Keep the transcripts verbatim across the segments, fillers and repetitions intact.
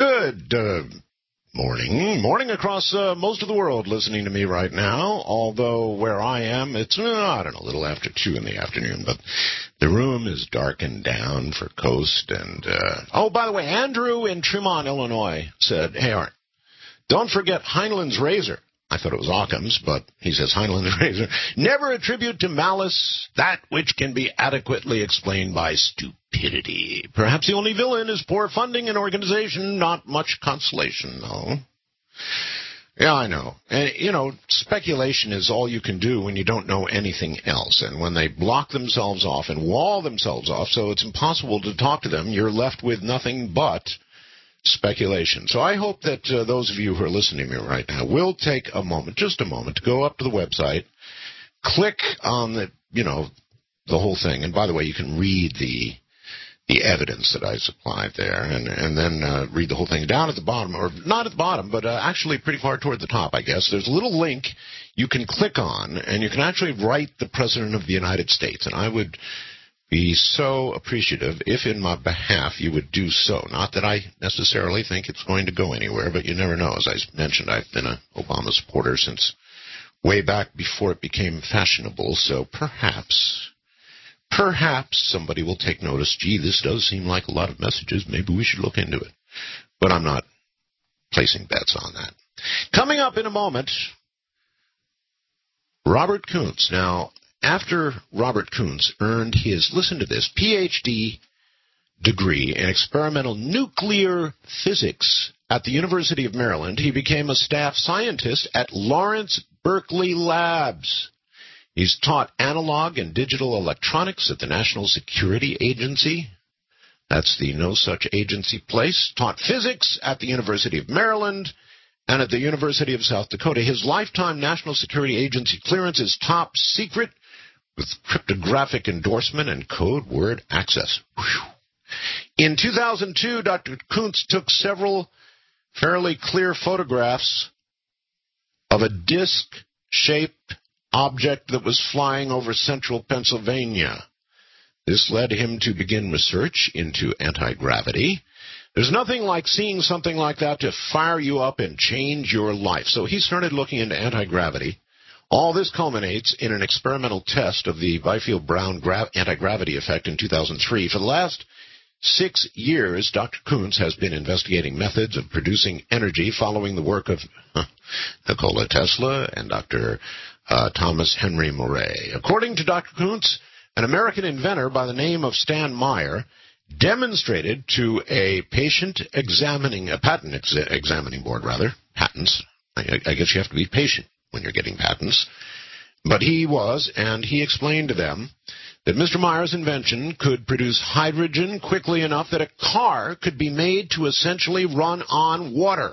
Good uh, morning. Morning across uh, most of the world listening to me right now, although where I am, it's, uh, I don't know, a little after two in the afternoon, but the room is darkened down for Coast. And, uh, oh, by the way, Andrew in Tremont, Illinois said, hey, Art, don't forget Heinlein's razor. I thought it was Occam's, but he says Heinlein's razor. Never attribute to malice that which can be adequately explained by stupidity. Perhaps the only villain is poor funding and organization. Not much consolation, though. Yeah, I know. And, you know, speculation is all you can do when you don't know anything else. And when they block themselves off and wall themselves off so it's impossible to talk to them, you're left with nothing but speculation. So I hope that uh, those of you who are listening to me right now will take a moment, just a moment, to go up to the website, click on the, you know, the whole thing. And by the way, you can read the the evidence that I supplied there, and and then uh, read the whole thing. Down at the bottom, or not at the bottom, but uh, actually pretty far toward the top, I guess, there's a little link you can click on, and you can actually write the President of the United States. And I would be so appreciative if in my behalf you would do so. Not that I necessarily think it's going to go anywhere, but you never know. As I mentioned, I've been an Obama supporter since way back before it became fashionable, so perhaps, perhaps somebody will take notice. Gee, this does seem like a lot of messages. Maybe we should look into it. But I'm not placing bets on that. Coming up in a moment, Robert Koontz. Now, after Robert Koontz earned his, listen to this, P H D degree in experimental nuclear physics at the University of Maryland, he became a staff scientist at Lawrence Berkeley Labs. He's taught analog and digital electronics at the National Security Agency. That's the no such agency place. Taught physics at the University of Maryland and at the University of South Dakota. His lifetime National Security Agency clearance is top secret, with cryptographic endorsement and code word access. Whew. In two thousand two, Doctor Koontz took several fairly clear photographs of a disc-shaped object that was flying over central Pennsylvania. This led him to begin research into anti-gravity. There's nothing like seeing something like that to fire you up and change your life. So he started looking into anti-gravity. All this culminates in an experimental test of the Byfield-Brown gra- anti-gravity effect in two thousand three. For the last six years, Doctor Koontz has been investigating methods of producing energy following the work of huh, Nikola Tesla and Doctor Uh, Thomas Henry Moray. According to Doctor Koontz, an American inventor by the name of Stan Meyer demonstrated to a patient examining, a patent ex- examining board, rather, patents. I, I guess you have to be patient when you're getting patents. But he was, and he explained to them that Mister Meyer's invention could produce hydrogen quickly enough that a car could be made to essentially run on water.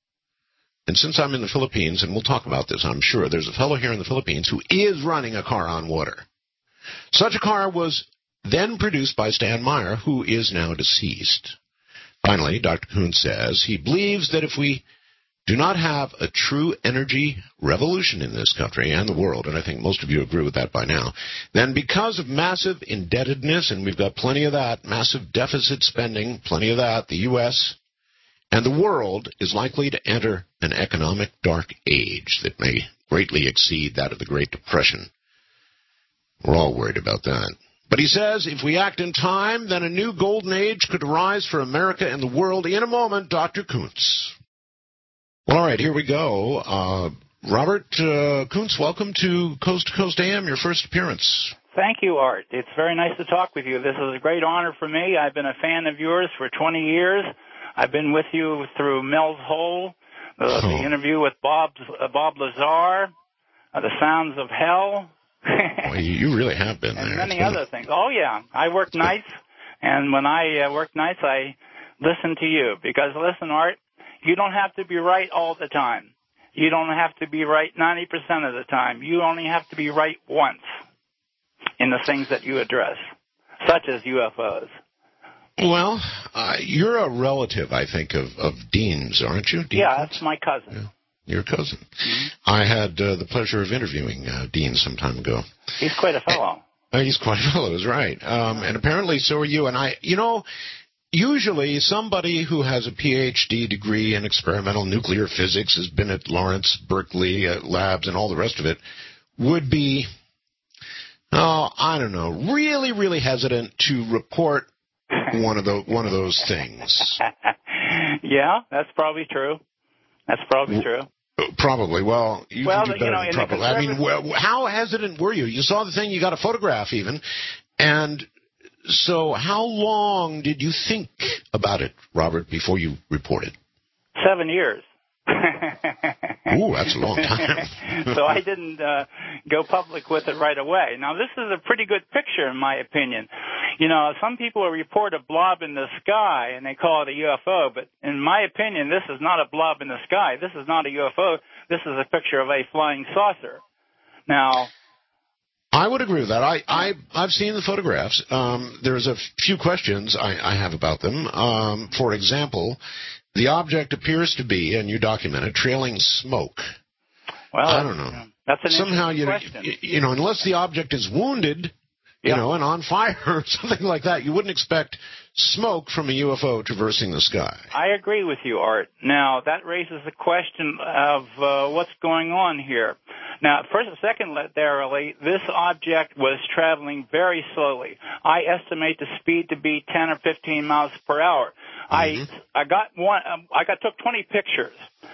And since I'm in the Philippines, and we'll talk about this, I'm sure, there's a fellow here in the Philippines who is running a car on water. Such a car was then produced by Stan Meyer, who is now deceased. Finally, Doctor Koontz says he believes that if we do not have a true energy revolution in this country and the world, and I think most of you agree with that by now, then because of massive indebtedness, and we've got plenty of that, massive deficit spending, plenty of that, the U S and the world is likely to enter an economic dark age that may greatly exceed that of the Great Depression. We're all worried about that. But he says if we act in time, then a new golden age could arise for America and the world. In a moment, Doctor Koontz. Well, all right, here we go. Uh, Robert uh, Koontz, welcome to Coast to Coast A M, your first appearance. Thank you, Art. It's very nice to talk with you. This is a great honor for me. I've been a fan of yours for twenty years. I've been with you through Mel's Hole, the, oh. the interview with Bob, uh, Bob Lazar, uh, The Sounds of Hell. Well, you really have been and there. And many other a... things. Oh, yeah. I work nights, and when I uh, work nights, I listen to you. Because, listen, Art, you don't have to be right all the time. You don't have to be right ninety percent of the time. You only have to be right once in the things that you address, such as U F Os. Well, uh, you're a relative, I think, of, of Dean's, aren't you? Dean yeah, Koontz? That's my cousin. Yeah. Your cousin. Mm-hmm. I had uh, the pleasure of interviewing uh, Dean some time ago. He's quite a fellow. Uh, he's quite a fellow, is right. Um, and apparently so are you. And I, you know, usually somebody who has a P H D degree in experimental nuclear physics, has been at Lawrence, Berkeley uh, labs, and all the rest of it, would be, oh, I don't know, really, really hesitant to report one of the one of those things. Yeah, that's probably true. That's probably true. Probably. Well, you well, can do better you know, than probably. I mean, well, how hesitant were you? You saw the thing, you got a photograph even, and so how long did you think about it, Robert, before you reported? Seven years. Ooh, that's a long time. So I didn't uh, go public with it right away. Now, this is a pretty good picture, in my opinion. You know, some people report a blob in the sky, and they call it a U F O, but in my opinion, this is not a blob in the sky. This is not a U F O. This is a picture of a flying saucer. Now, I would agree with that. I, I, I've seen the photographs. Um, there's a few questions I, I have about them. Um, for example, the object appears to be, and you document it, trailing smoke. Well, I don't know. That's an Somehow, you, question. you know, unless the object is wounded, you yeah. know, and on fire or something like that, you wouldn't expect smoke from a U F O traversing the sky. I agree with you, Art. Now, that raises the question of uh, what's going on here. Now, first and secondarily, this object was traveling very slowly. I estimate the speed to be ten or fifteen miles per hour. Mm-hmm. I I got one. Um, I got took twenty pictures,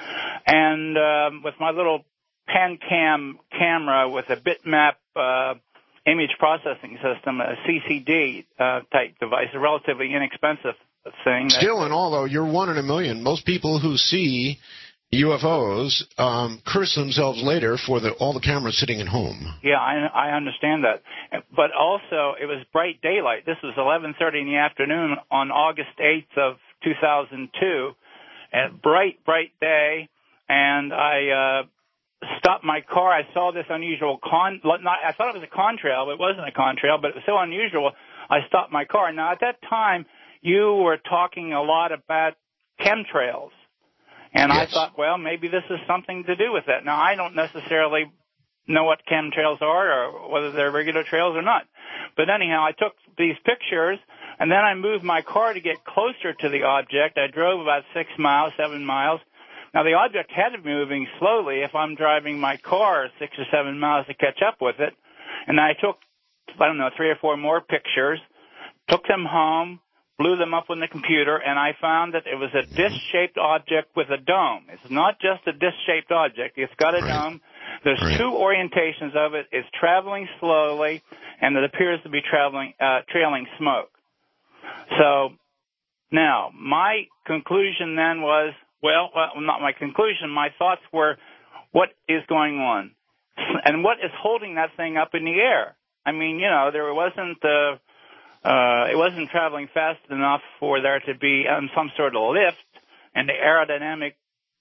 and um, with my little PanCam camera with a bitmap uh, image processing system, a C C D uh, type device, a relatively inexpensive thing. Still, and although you're one in a million, most people who see U F Os um, curse themselves later for the, all the cameras sitting at home. Yeah, I, I understand that. But also, it was bright daylight. This was eleven thirty in the afternoon on August eighth of two thousand two. And bright, bright day. And I uh, stopped my car. I saw this unusual con... Not, I thought it was a contrail, but it wasn't a contrail, but it was so unusual, I stopped my car. Now, at that time, you were talking a lot about chemtrails. And yes. I thought, well, maybe this is something to do with that. Now, I don't necessarily know what chemtrails are or whether they're regular trails or not. But anyhow, I took these pictures, and then I moved my car to get closer to the object. I drove about six miles, seven miles. Now, the object had to be moving slowly if I'm driving my car six or seven miles to catch up with it. And I took, I don't know, three or four more pictures, took them home, blew them up on the computer, and I found that it was a disc-shaped object with a dome. It's not just a disc-shaped object. It's got a right. dome. There's right. two orientations of it. It's traveling slowly, and it appears to be traveling, uh, trailing smoke. So now, my conclusion then was, well, well, not my conclusion. My thoughts were, what is going on? And what is holding that thing up in the air? I mean, you know, there wasn't... Uh, Uh, it wasn't traveling fast enough for there to be um, some sort of lift, and the aerodynamic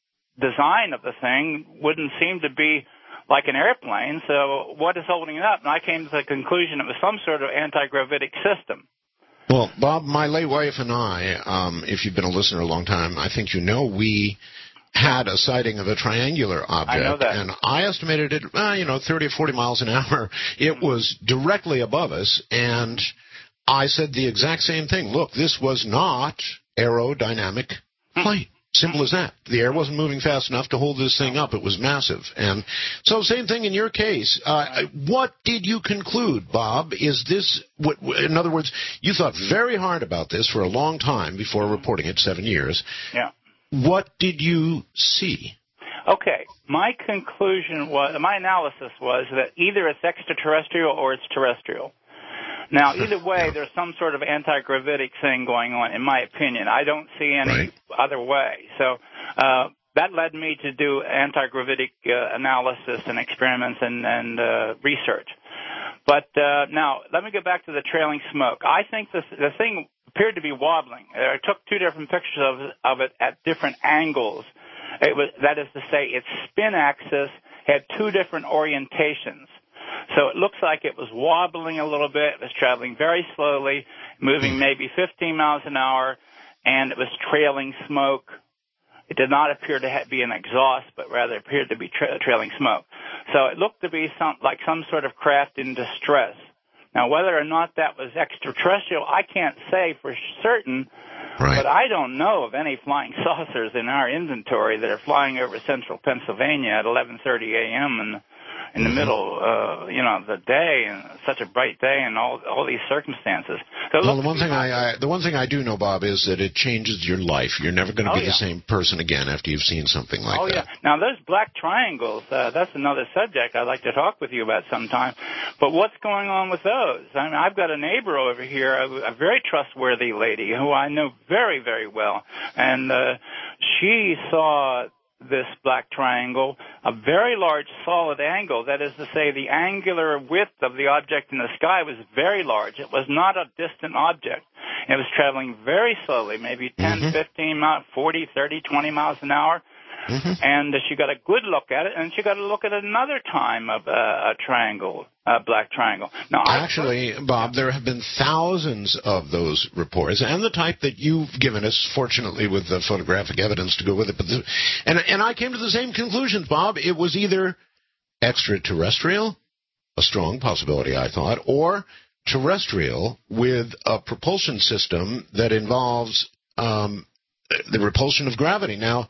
design of the thing wouldn't seem to be like an airplane. So what is holding it up? And I came to the conclusion it was some sort of anti-gravitic system. Well, Bob, my late wife and I, um, if you've been a listener a long time, I think you know we had a sighting of a triangular object. I know that. And I estimated it, uh, you know, thirty or forty miles an hour. It was directly above us, and I said the exact same thing. Look, this was not aerodynamic flight. Simple as that. The air wasn't moving fast enough to hold this thing up. It was massive. And so same thing in your case. Uh, what did you conclude, Bob? Is this, what, in other words, you thought very hard about this for a long time before reporting it, seven years. Yeah. What did you see? Okay. My conclusion was, my analysis was that either it's extraterrestrial or it's terrestrial. Now, either way, there's some sort of anti-gravitic thing going on, in my opinion. I don't see any right. other way. So uh, that led me to do anti-gravitic uh, analysis and experiments and, and uh, research. But uh, now, let me get back to the trailing smoke. I think this, the thing appeared to be wobbling. I took two different pictures of, of it at different angles. It was, that is to say, its spin axis had two different orientations. So it looks like it was wobbling a little bit. It was traveling very slowly, moving maybe fifteen miles an hour, and it was trailing smoke. It did not appear to ha- be an exhaust, but rather appeared to be tra- trailing smoke. So it looked to be some, like some sort of craft in distress. Now, whether or not that was extraterrestrial, I can't say for certain, Right. But I don't know of any flying saucers in our inventory that are flying over central Pennsylvania at eleven thirty a.m. and in the Mm-hmm. middle, uh, you know, of the day, and such a bright day, and all all these circumstances. So well, the one thing I, I the one thing I do know, Bob, is that it changes your life. You're never going to oh, be yeah. the same person again after you've seen something like oh, that. Oh yeah. Now those black triangles, uh, that's another subject I'd like to talk with you about sometime. But what's going on with those? I mean, I've got a neighbor over here, a, a very trustworthy lady who I know very, very well, and uh, she saw this black triangle, a very large solid angle. That is to say, the angular width of the object in the sky was very large. It was not a distant object. It was traveling very slowly, maybe ten, Mm-hmm. fifteen miles, forty, thirty, twenty miles an hour. Mm-hmm. And uh, she got a good look at it, and she got a look at it another time of uh, a triangle, a black triangle. Now, Actually, I, Bob, there have been thousands of those reports, and the type that you've given us, fortunately, with the photographic evidence to go with it. But the, and and I came to the same conclusions, Bob. It was either extraterrestrial, a strong possibility, I thought, or terrestrial with a propulsion system that involves um, the repulsion of gravity. Now,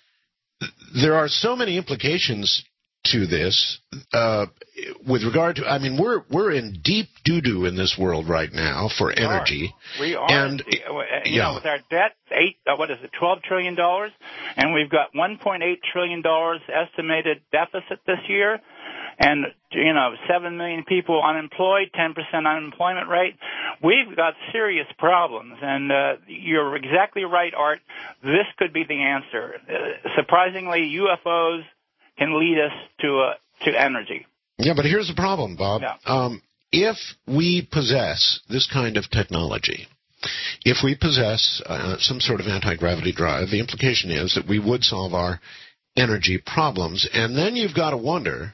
there are so many implications to this uh, with regard to, I mean, we're we're in deep doo-doo in this world right now for we energy. Are. We are. And, you yeah. know, with our debt, eight, uh, what is it, twelve trillion dollars, and we've got one point eight trillion dollars estimated deficit this year, and, you know, seven million people unemployed, ten percent unemployment rate. We've got serious problems, and uh, you're exactly right, Art. This could be the answer. Uh, surprisingly, U F Os can lead us to uh, to energy. Yeah, but here's the problem, Bob. Yeah. Um, if we possess this kind of technology, if we possess uh, some sort of anti-gravity drive, the implication is that we would solve our energy problems. And then you've got to wonder,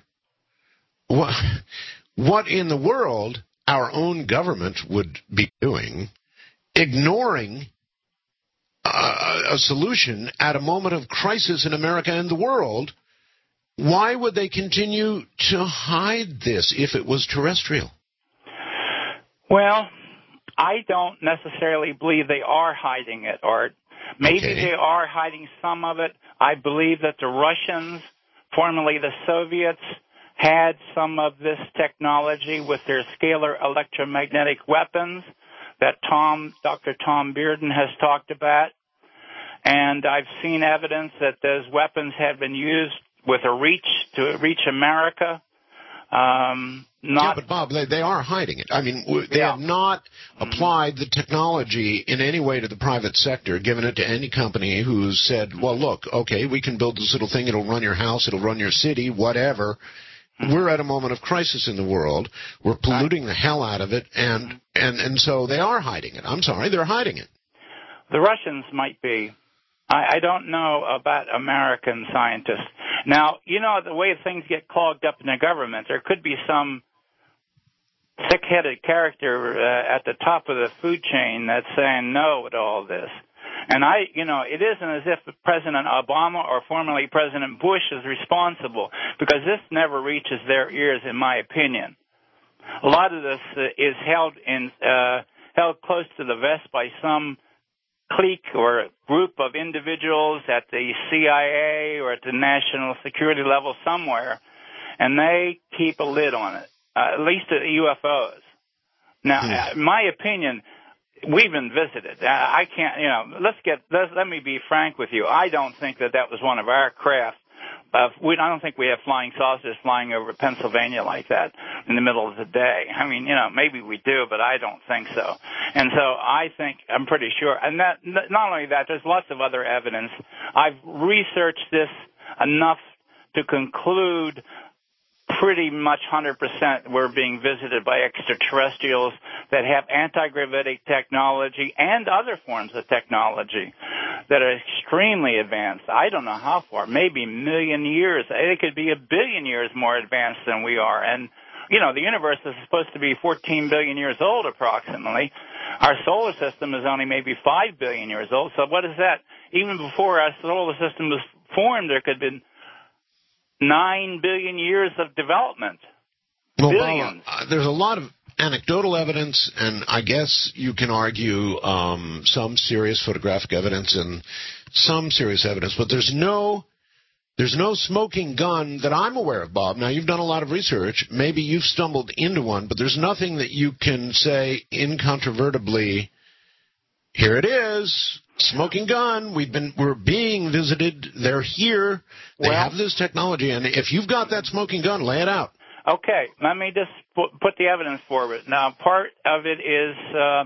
what, what in the world our own government would be doing, ignoring uh, a solution at a moment of crisis in America and the world. Why would they continue to hide this if it was terrestrial? Well, I don't necessarily believe they are hiding it, Art. Maybe Okay. they are hiding some of it. I believe that the Russians, formerly the Soviets, had some of this technology with their scalar electromagnetic weapons that Tom, Doctor Tom Bearden has talked about. And I've seen evidence that those weapons have been used with a reach to reach America. Um, not, yeah, but Bob, they, they are hiding it. I mean, w- they Yeah. have not applied the technology in any way to the private sector, given it to any company who's said, well, look, okay, we can build this little thing. It'll run your house. It'll run your city, whatever. We're at a moment of crisis in the world. We're polluting the hell out of it, and, and, and so they are hiding it. I'm sorry, they're hiding it. The Russians might be. I, I don't know about American scientists. Now, you know, the way things get clogged up in the government, there could be some thick-headed character uh, at the top of the food chain that's saying no to all this. And I, you know, it isn't as if President Obama or formerly President Bush is responsible, because this never reaches their ears, in my opinion. A lot of this uh, is held in uh, held close to the vest by some clique or group of individuals at the C I A or at the national security level somewhere, and they keep a lid on it, uh, at least the U F Os. Now, hmm. in my opinion, we've been visited. I can't, you know, let's get, let's, let me be frank with you. I don't think that that was one of our craft. Uh, we, I don't think we have flying saucers flying over Pennsylvania like that in the middle of the day. I mean, you know, maybe we do, but I don't think so. And so I think, I'm pretty sure, and that, not only that, there's lots of other evidence. I've researched this enough to conclude pretty much one hundred percent we're being visited by extraterrestrials that have anti-gravitic technology and other forms of technology that are extremely advanced. I don't know how far, maybe a million years. It could be a billion years more advanced than we are. And, you know, the universe is supposed to be fourteen billion years old approximately. Our solar system is only maybe five billion years old. So what is that? Even before our solar system was formed, there could have been nine billion years of development. Well, Billions. Bob, uh, there's a lot of anecdotal evidence, and I guess you can argue um, some serious photographic evidence and some serious evidence, but there's no there's no smoking gun that I'm aware of, Bob. Now, you've done a lot of research. Maybe you've stumbled into one, but there's nothing that you can say incontrovertibly, here it is, smoking gun, we've been, we're being visited, they're here, they well, have this technology, and if you've got that smoking gun, lay it out. Okay, let me just put, put the evidence forward. Now, part of it is uh,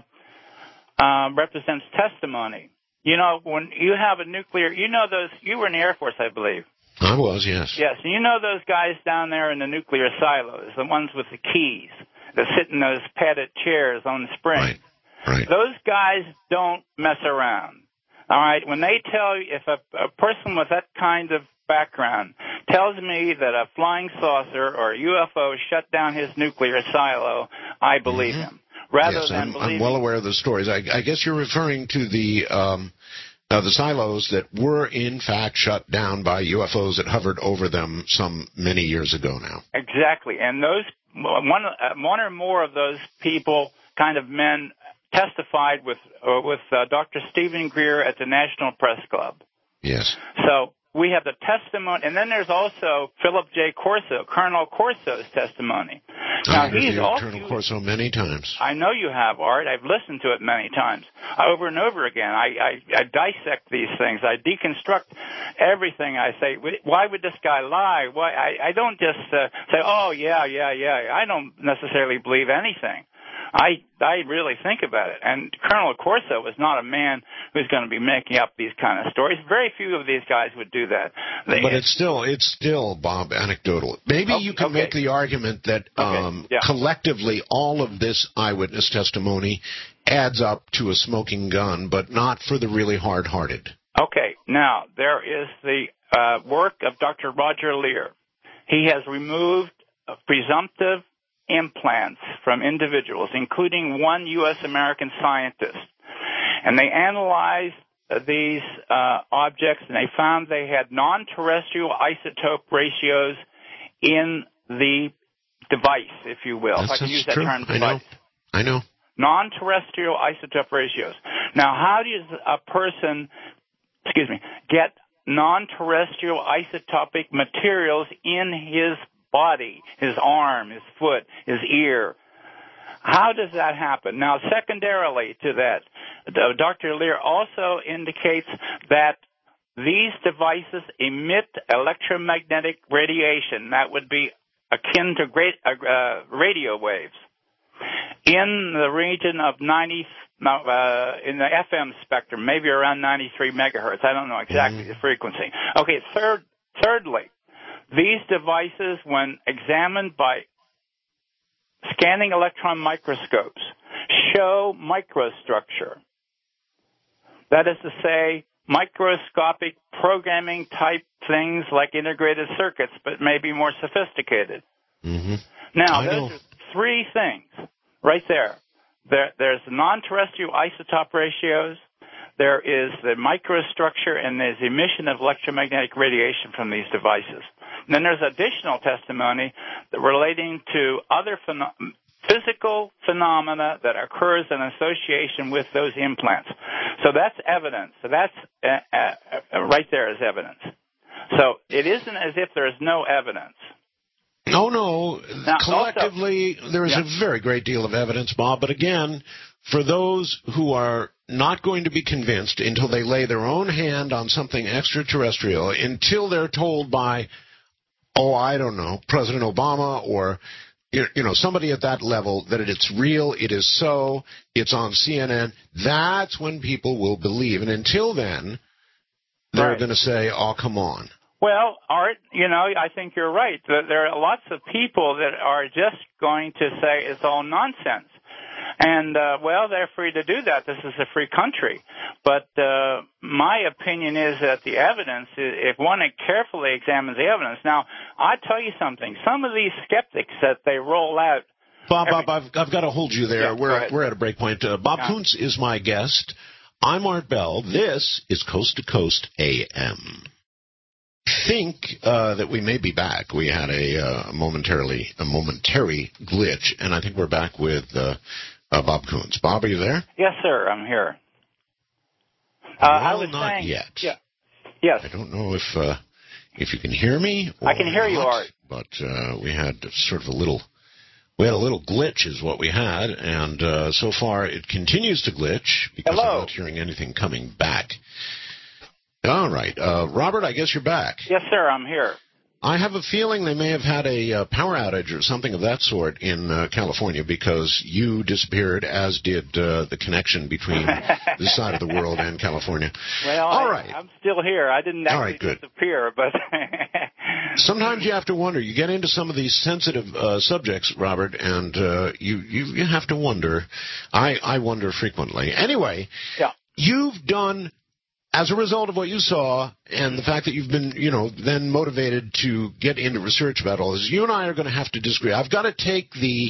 uh, represents testimony. You know, when you have a nuclear, you know those, you were in the Air Force, I believe. I was, yes. Yes, and you know those guys down there in the nuclear silos, the ones with the keys that sit in those padded chairs on springs. Right, right. Those guys don't mess around. All right, when they tell you, if a, a person with that kind of background tells me that a flying saucer or a U F O shut down his nuclear silo, I believe mm-hmm. him. Rather yes, than I'm, believing... I'm well aware of the stories. I, I guess you're referring to the um, uh, the silos that were in fact shut down by U F Os that hovered over them some many years ago now. Exactly, and those one uh, one or more of those people, kind of men, testified with uh, with uh, Doctor Stephen Greer at the National Press Club. Yes. So we have the testimony, and then there's also Philip J. Corso, Colonel Corso's testimony. Now, I've heard he's the all, Colonel Corso many times. I know you have, Art. I've listened to it many times, over and over again. I, I, I dissect these things. I deconstruct everything. I say, why would this guy lie? Why? I, I don't just uh, say, oh, yeah, yeah, yeah. I don't necessarily believe anything. I I really think about it. And Colonel Corso was not a man who's going to be making up these kind of stories. Very few of these guys would do that. They, but it's still, it's still, Bob, anecdotal. Maybe oh, you can okay. make the argument that um, okay. yeah. collectively all of this eyewitness testimony adds up to a smoking gun, but not for the really hard-hearted. Okay. Now, there is the uh, work of Doctor Roger Leir. He has removed a presumptive implants from individuals, including one U S American scientist. And they analyzed uh, these uh, objects, and they found they had non-terrestrial isotope ratios in the device, if you will. That's, if I can use that true. term, I device. know. I know. Non-terrestrial isotope ratios. Now, how does a person, excuse me, get non-terrestrial isotopic materials in his body, his arm, his foot, his ear? How does that happen? Now, secondarily to that, Doctor Leir also indicates that these devices emit electromagnetic radiation. That would be akin to great, uh, radio waves in the region of ninety, uh, in the F M spectrum, maybe around ninety-three megahertz. I don't know exactly mm. the frequency. Okay, third, thirdly, these devices, when examined by scanning electron microscopes, show microstructure. That is to say, microscopic programming type things like integrated circuits, but maybe more sophisticated. Mm-hmm. Now, I those know. are three things right there. there there's non-terrestrial isotope ratios. There is the microstructure, and there's emission of electromagnetic radiation from these devices. And then there's additional testimony that relating to other pheno- physical phenomena that occurs in association with those implants. So that's evidence. So that's uh, uh, right there is evidence. So it isn't as if there's no evidence. No, no. Now, collectively, also, there is yeah. a very great deal of evidence, Bob. But again, for those who are not going to be convinced until they lay their own hand on something extraterrestrial, until they're told by, oh, I don't know, President Obama or, you know, somebody at that level that it's real, it is so, it's on C N N, that's when people will believe. And until then, they're right. going to say, oh, come on. Well, Art, you know, I think you're right. There are lots of people that are just going to say it's all nonsense. And, uh, well, they're free to do that. This is a free country. But uh, my opinion is that the evidence, if one carefully examines the evidence. Now, I tell you something. Some of these skeptics that they roll out. Bob, every, Bob, I've, I've got to hold you there. Yeah, we're, we're at a break point. Uh, Bob yeah. Kuntz is my guest. I'm Art Bell. This is Coast to Coast A M. think uh, that we may be back. We had a uh, momentarily a momentary glitch, and I think we're back with uh, uh, Bob Coons. Bob, are you there? Yes, sir. I'm here. Uh, well, I was not saying, yet. Yeah. Yes. I don't know if uh, if you can hear me. Or I can hear not, you, Art. But uh, we had sort of a little. We had a little glitch is what we had, and uh, so far it continues to glitch because Hello. I'm not hearing anything coming back. All right. Uh, Robert, I guess you're back. Yes, sir, I'm here. I have a feeling they may have had a uh, power outage or something of that sort in uh, California because you disappeared, as did uh, the connection between this side of the world and California. Well, All I, right. I'm still here. I didn't actually All right, good. disappear, but... Sometimes you have to wonder. You get into some of these sensitive uh, subjects, Robert, and uh, you, you, you have to wonder. I, I wonder frequently. Anyway, yeah. You've done... As a result of what you saw and the fact that you've been, you know, then motivated to get into research about all this, you and I are going to have to disagree. I've got to take the,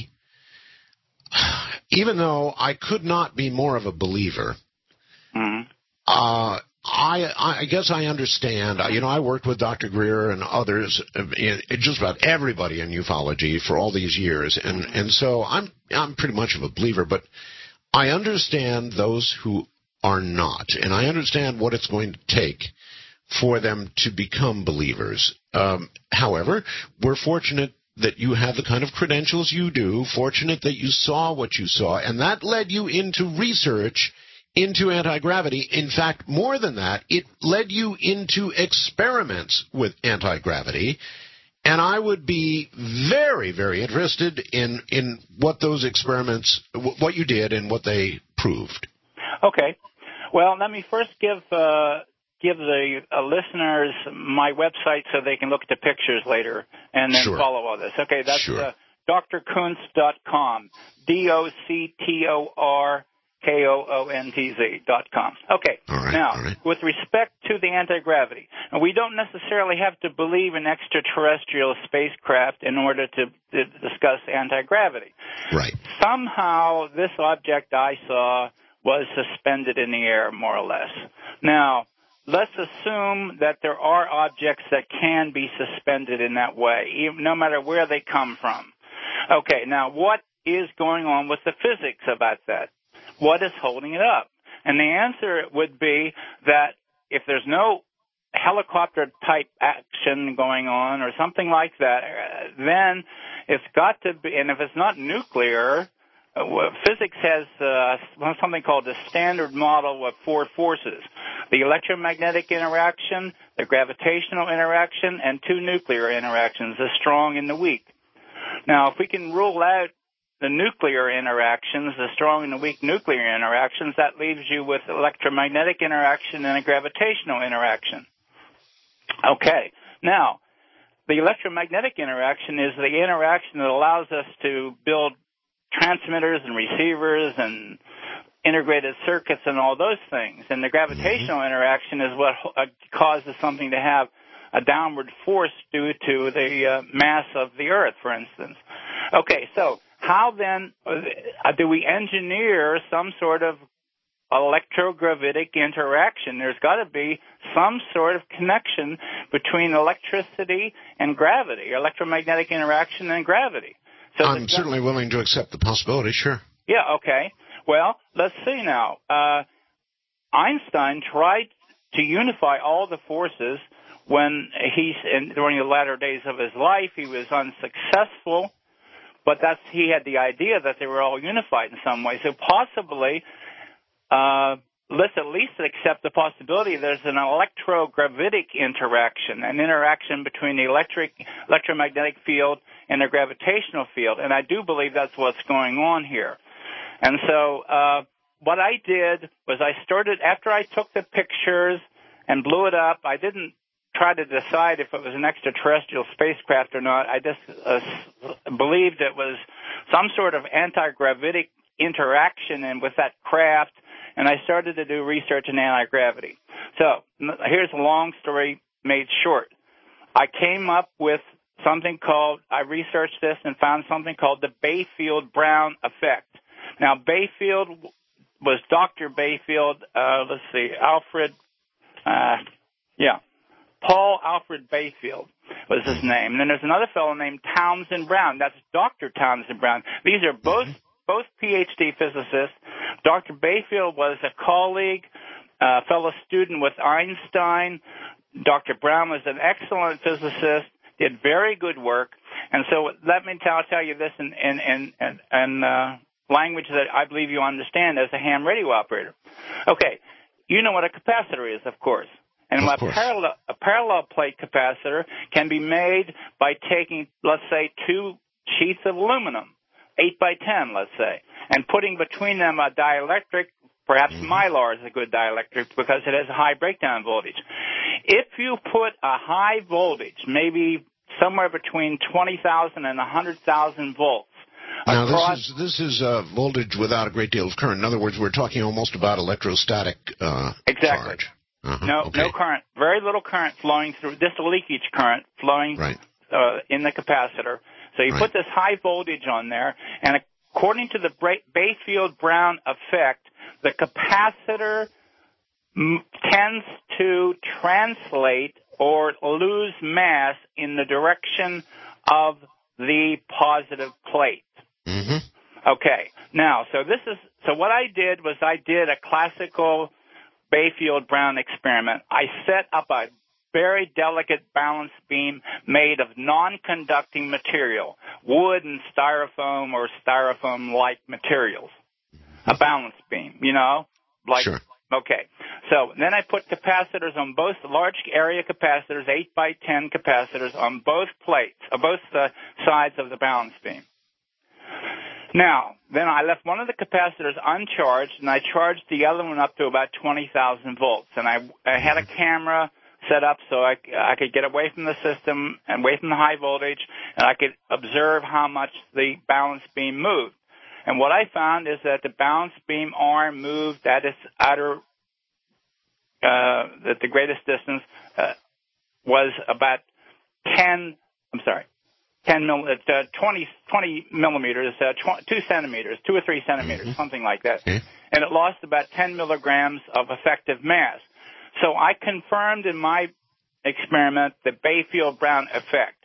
even though I could not be more of a believer, mm-hmm. uh, I, I guess I understand. You know, I worked with Doctor Greer and others, just about everybody in ufology for all these years, and and so I'm I'm pretty much of a believer, but I understand those who are not, and I understand what it's going to take for them to become believers. Um, however, we're fortunate that you have the kind of credentials you do, fortunate that you saw what you saw, and that led you into research into anti-gravity. In fact, more than that, it led you into experiments with anti-gravity, and I would be very, very interested in, in what those experiments, what you did and what they proved. Okay. Well, let me first give uh, give the uh, listeners my website so they can look at the pictures later and then sure. follow all this. Okay, that's sure. uh, D R Koontz dot com, D O C T O R K O O N T Z dot com. Okay, all right, now, all right. with respect to the anti-gravity, and we don't necessarily have to believe in extraterrestrial spacecraft in order to, to discuss anti-gravity. Right. Somehow, this object I saw was suspended in the air, more or less. Now, let's assume that there are objects that can be suspended in that way, even, no matter where they come from. Okay, now what is going on with the physics about that? What is holding it up? And the answer would be that if there's no helicopter-type action going on or something like that, then it's got to be, and if it's not nuclear, Uh, physics has uh, something called the standard model of four forces: the electromagnetic interaction, the gravitational interaction, and two nuclear interactions, the strong and the weak. Now, if we can rule out the nuclear interactions, the strong and the weak nuclear interactions, that leaves you with electromagnetic interaction and a gravitational interaction. Okay. Now, the electromagnetic interaction is the interaction that allows us to build transmitters and receivers and integrated circuits and all those things. And the gravitational mm-hmm. interaction is what uh, causes something to have a downward force due to the uh, mass of the Earth, for instance. Okay, so how then uh, do we engineer some sort of electrogravitic interaction? There's got to be some sort of connection between electricity and gravity, electromagnetic interaction and gravity. So I'm certainly willing to accept the possibility, sure. Yeah, okay. Well, let's see now. Uh, Einstein tried to unify all the forces when he's in, during the latter days of his life. He was unsuccessful, but that's he had the idea that they were all unified in some way. So possibly, uh, let's at least accept the possibility there's an electrogravitic interaction, an interaction between the electric electromagnetic field and the gravitational field, and I do believe that's what's going on here. And so uh, what I did was I started, after I took the pictures and blew it up, I didn't try to decide if it was an extraterrestrial spacecraft or not. I just uh, believed it was some sort of anti-gravitic interaction and with that craft, and I started to do research in anti-gravity. So here's a long story made short. I came up with something called, I researched this and found something called the Bayfield-Brown effect. Now, Bayfield was Doctor Bayfield, uh, let's see, Alfred, uh, yeah, Paul Alfred Bayfield was his name. And then there's another fellow named Townsend Brown. That's Doctor Townsend Brown. These are both both P H D physicists. Doctor Bayfield was a colleague, a fellow student with Einstein. Doctor Brown was an excellent physicist, did very good work. And so let me tell, tell you this in, in, in, in, in uh, language that I believe you understand as a ham radio operator. Okay, you know what a capacitor is, of course. And a parallel, a parallel plate capacitor can be made by taking, let's say, two sheets of aluminum, eight by ten, let's say, and putting between them a dielectric. Perhaps mm-hmm. Mylar is a good dielectric because it has a high breakdown voltage. If you put a high voltage, maybe somewhere between twenty thousand and one hundred thousand volts. Now, this is this is uh, voltage without a great deal of current. In other words, we're talking almost about electrostatic uh, exactly. charge. Uh-huh. No, okay. no current. Very little current flowing through. Just a leakage current flowing right. uh, in the capacitor. So you right. put this high voltage on there, and according to the Bayfield-Brown effect, the capacitor m- tends to translate or lose mass in the direction of the positive plate. Mm-hmm. Okay. Now, so this is so what I did was I did a classical Bayfield-Brown experiment. I set up a very delicate balance beam made of non-conducting material, wood and styrofoam or styrofoam-like materials. A balance beam, you know, like, sure. Okay. So then I put capacitors on both large area capacitors, eight by ten capacitors on both plates, on both uh, sides of the balance beam. Now, then I left one of the capacitors uncharged, and I charged the other one up to about twenty thousand volts. And I, I had a camera set up so I, I could get away from the system and away from the high voltage, and I could observe how much the balance beam moved. And what I found is that the balance beam arm moved at its outer, uh, at the greatest distance, uh, was about ten, I'm sorry, ten mil, uh, twenty, twenty millimeters, uh, tw- two centimeters, two or three centimeters, mm-hmm. something like that. Mm-hmm. And it lost about ten milligrams of effective mass. So I confirmed in my experiment the Bayfield-Brown effect.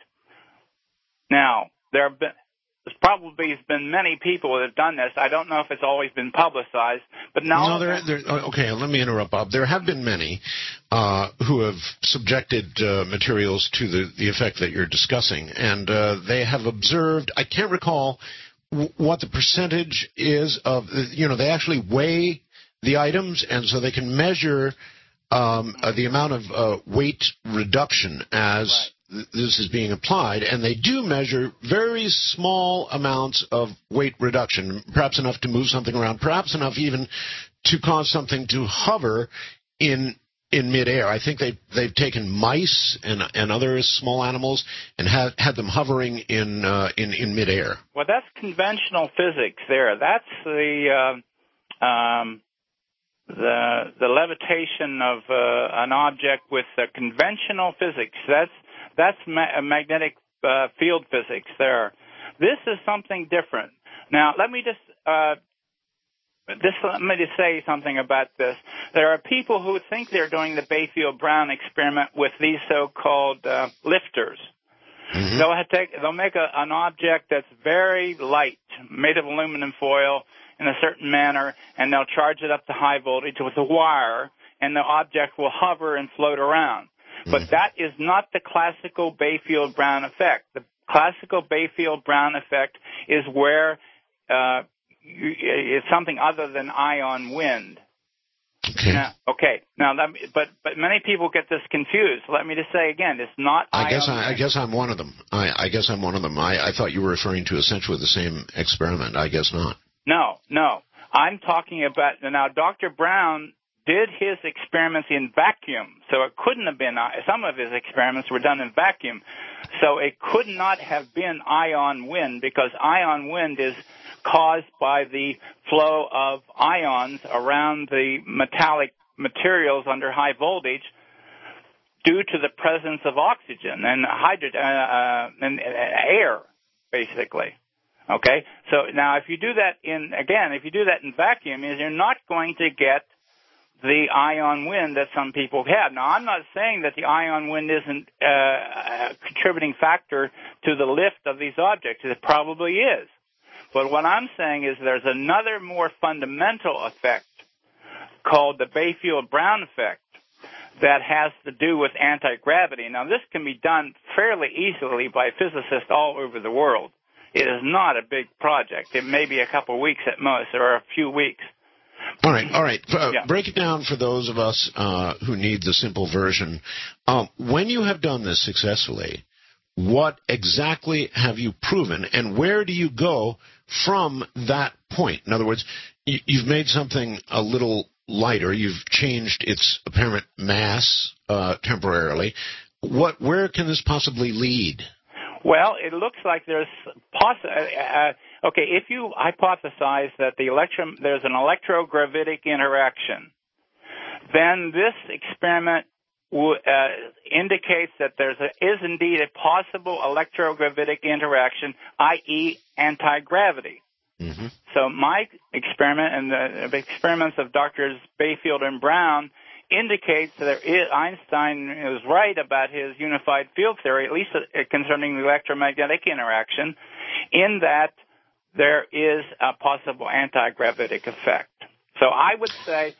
Now, there have been, there's probably been many people that have done this. I don't know if it's always been publicized, but now... No, there, there, okay, let me interrupt, Bob. There have been many uh, who have subjected uh, materials to the, the effect that you're discussing, and uh, they have observed, I can't recall w- what the percentage is of, you know, they actually weigh the items, and so they can measure um, uh, the amount of uh, weight reduction as... Right. This is being applied, and they do measure very small amounts of weight reduction, perhaps enough to move something around, perhaps enough even to cause something to hover in in midair. I think they they've taken mice and and other small animals and had had them hovering in uh, in in midair. Well, that's conventional physics. There, that's the uh, um, the the levitation of uh, an object with uh, conventional physics. That's That's ma- magnetic uh, field physics there. This is something different. Now, let me just uh, this, let me just say something about this. There are people who think they're doing the Bayfield-Brown experiment with these so-called uh, lifters. Mm-hmm. They'll have take, they'll make a, an object that's very light, made of aluminum foil in a certain manner, and they'll charge it up to high voltage with a wire, and the object will hover and float around. But that is not the classical Bayfield-Brown effect. The classical Bayfield-Brown effect is where uh, you, it's something other than ion wind. Okay. Now, okay. Now, let me, but but many people get this confused. Let me just say again, it's not. I ion guess I, wind. I guess I'm one of them. I, I guess I'm one of them. I, I thought you were referring to essentially the same experiment. I guess not. No, no. I'm talking about now. Doctor Brown did his experiments in vacuum, so it couldn't have been, some of his experiments were done in vacuum, so it could not have been ion wind, because ion wind is caused by the flow of ions around the metallic materials under high voltage due to the presence of oxygen and hydrogen, uh, uh, and, and air, basically. Okay? So now if you do that in, again, if you do that in vacuum, you're not going to get the ion wind that some people have. Now, I'm not saying that the ion wind isn't uh, a contributing factor to the lift of these objects. It probably is. But what I'm saying is there's another more fundamental effect called the Bayfield-Brown effect that has to do with anti-gravity. Now, this can be done fairly easily by physicists all over the world. It is not a big project. It may be a couple of weeks at most, or a few weeks. All right, all right. Uh, yeah. Break it down for those of us uh, who need the simple version. Um, when you have done this successfully, what exactly have you proven, and where do you go from that point? In other words, you, you've made something a little lighter. You've changed its apparent mass uh, temporarily. What? Where can this possibly lead? Well, it looks like there's poss- uh, okay, if you hypothesize that the electro- there's an electrogravitic interaction, then this experiment w- uh, indicates that there is indeed a possible electrogravitic interaction, that is anti-gravity. Mm-hmm. So my experiment and the, the experiments of Doctors Bayfield and Brown indicates that there is, Einstein is right about his unified field theory, at least concerning the electromagnetic interaction, in that there is a possible anti-gravitic effect. So I would say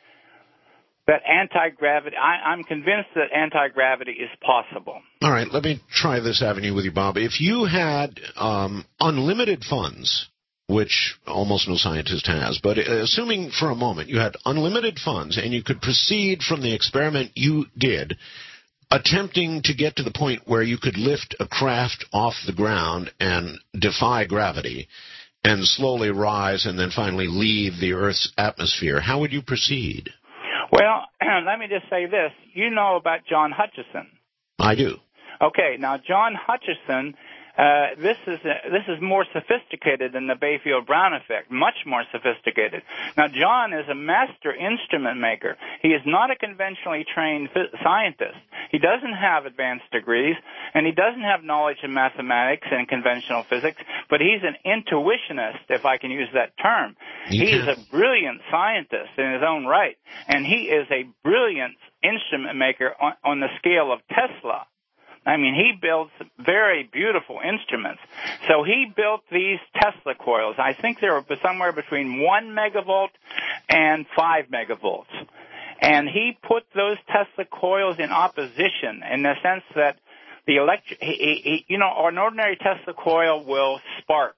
that anti-gravity, I, I'm convinced that anti-gravity is possible. All right, let me try this avenue with you, Bob. If you had um, unlimited funds, which almost no scientist has, but assuming for a moment you had unlimited funds and you could proceed from the experiment you did, attempting to get to the point where you could lift a craft off the ground and defy gravity and slowly rise and then finally leave the Earth's atmosphere, how would you proceed? Well, let me just say this. You know about John Hutchison. I do. Okay, now John Hutchison, uh, this is uh, this is more sophisticated than the Bayfield-Brown effect, much more sophisticated. Now, John is a master instrument maker. He is not a conventionally trained scientist. He doesn't have advanced degrees, and he doesn't have knowledge of mathematics and conventional physics, but he's an intuitionist, if I can use that term. You he can. is a brilliant scientist in his own right, and he is a brilliant instrument maker on, on the scale of Tesla. I mean, he builds very beautiful instruments. So he built these Tesla coils. I think they were somewhere between one megavolt and five megavolts. And he put those Tesla coils in opposition in the sense that the electric, he, he, you know, an ordinary Tesla coil will spark.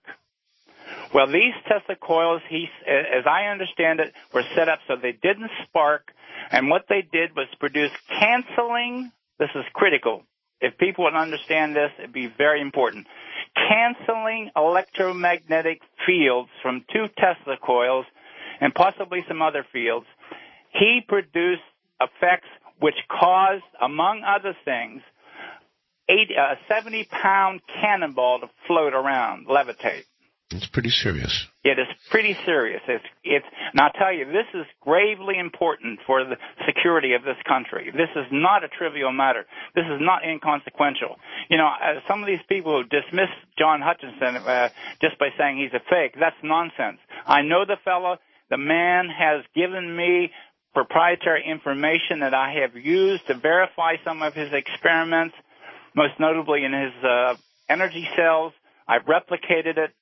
Well, these Tesla coils, he, as I understand it, were set up so they didn't spark. And what they did was produce canceling, this is critical, if people would understand this, it'd be very important. Canceling electromagnetic fields from two Tesla coils and possibly some other fields. He produced effects which caused, among other things, eighty, a seventy-pound cannonball to float around, levitate. It's pretty serious. It is pretty serious. It's, it's, and I'll tell you, this is gravely important for the security of this country. This is not a trivial matter. This is not inconsequential. You know, uh, some of these people who dismiss John Hutchison uh, just by saying he's a fake, that's nonsense. I know the fellow. The man has given me proprietary information that I have used to verify some of his experiments, most notably in his uh, energy cells. I've replicated it.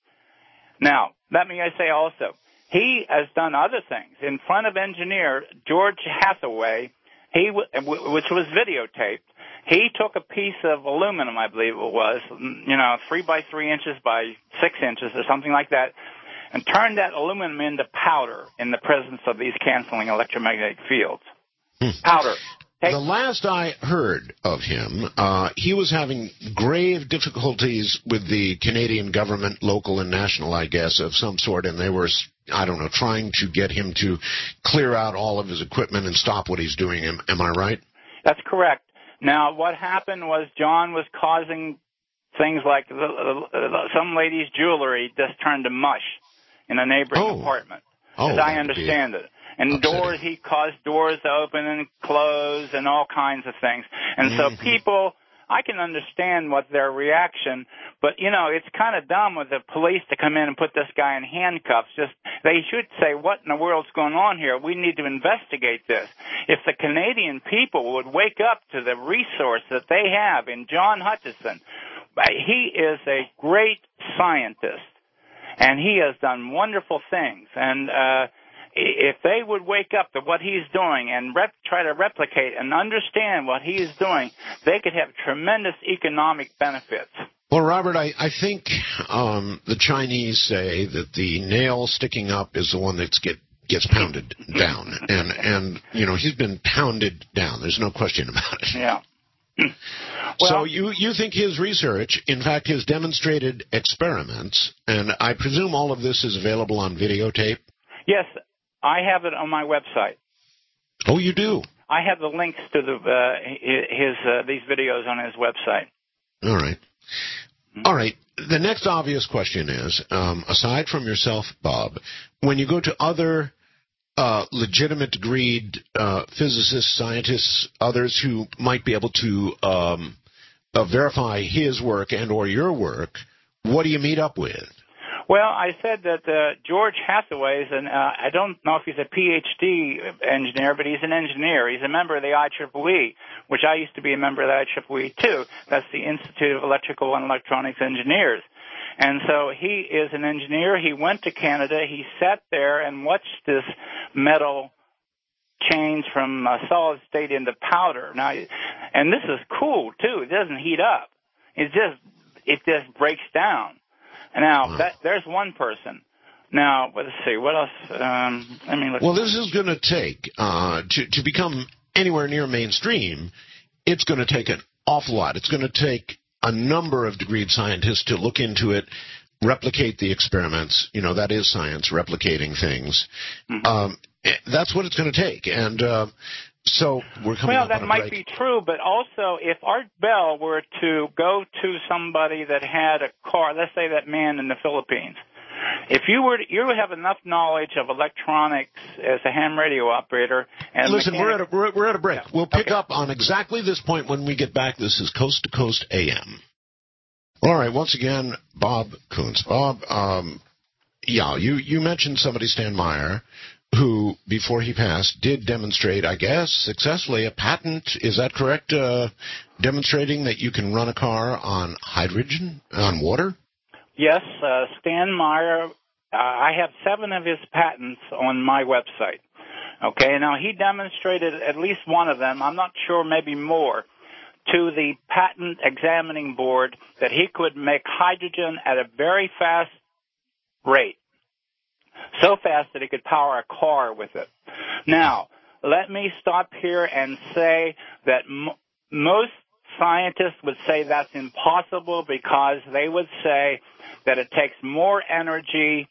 Now, let me say also, he has done other things. In front of engineer George Hathaway, he which was videotaped, he took a piece of aluminum, I believe it was, you know, three by three inches by six inches or something like that, and turned that aluminum into powder in the presence of these canceling electromagnetic fields. Hmm. Powder. The last I heard of him, uh, he was having grave difficulties with the Canadian government, local and national, I guess, of some sort, and they were, I don't know, trying to get him to clear out all of his equipment and stop what he's doing. Am, am I right? That's correct. Now, what happened was John was causing things like some lady's jewelry just turned to mush in a neighboring oh. apartment, oh, as I understand it. And upsetting. doors, he caused doors to open and close and all kinds of things. And mm-hmm. so people I can understand what their reaction, but, you know, it's kind of dumb with the police to come in and put this guy in handcuffs. Just, they should say, what in the world's going on here? We need to investigate this. If the Canadian people would wake up to the resource that they have in John Hutchison, he is a great scientist, and he has done wonderful things. And, uh, if they would wake up to what he's doing and rep, try to replicate and understand what he is doing, they could have tremendous economic benefits. Well, Robert, I, I think um, the Chinese say that the nail sticking up is the one that get, gets pounded down. And, and, you know, he's been pounded down. There's no question about it. Yeah. Well, so you, you think his research, in fact, his demonstrated experiments, and I presume all of this is available on videotape? Yes. I have it on my website. Oh, you do? I have the links to the uh, his uh, these videos on his website. All right. Mm-hmm. All right. The next obvious question is, um, aside from yourself, Bob, when you go to other uh, legitimate degreed uh, physicists, scientists, others who might be able to um, uh, verify his work and or your work, what do you meet up with? Well, I said that uh, George Hathaway's, and uh, I don't know if he's a P H D engineer, but he's an engineer. He's a member of the I triple E, which I used to be a member of the I triple E too. That's the Institute of Electrical and Electronics Engineers. And so he is an engineer. He went to Canada. He sat there and watched this metal change from uh, solid state into powder. Now, and this is cool too. It doesn't heat up. It just it just breaks down. Now, that, there's one person. Now, let's see, what else? Um, I mean, well, this is going to take, uh, to, to become anywhere near mainstream, it's going to take an awful lot. It's going to take a number of degreed scientists to look into it, replicate the experiments. You know, that is science, replicating things. Mm-hmm. Um, that's what it's going to take. And uh, so we're coming well, up that on a might break. be true, but also if Art Bell were to go to somebody that had a car, let's say that man in the Philippines, if you were to, you would have enough knowledge of electronics as a ham radio operator. And listen, mechanic- we're at a we're, we're at a break. We'll pick okay. up on exactly this point when we get back. This is Coast to Coast A M. All right, once again, Bob Kunz. Bob, um, yeah, you you mentioned somebody, Stan Meyer, who, before he passed, did demonstrate, I guess, successfully a patent, is that correct, uh, demonstrating that you can run a car on hydrogen, on water? Yes, uh, Stan Meyer, uh, I have seven of his patents on my website. Okay, now he demonstrated at least one of them, I'm not sure, maybe more, to the patent examining board that he could make hydrogen at a very fast rate. So fast that he could power a car with it. Now, let me stop here and say that m- most scientists would say that's impossible because they would say that it takes more energy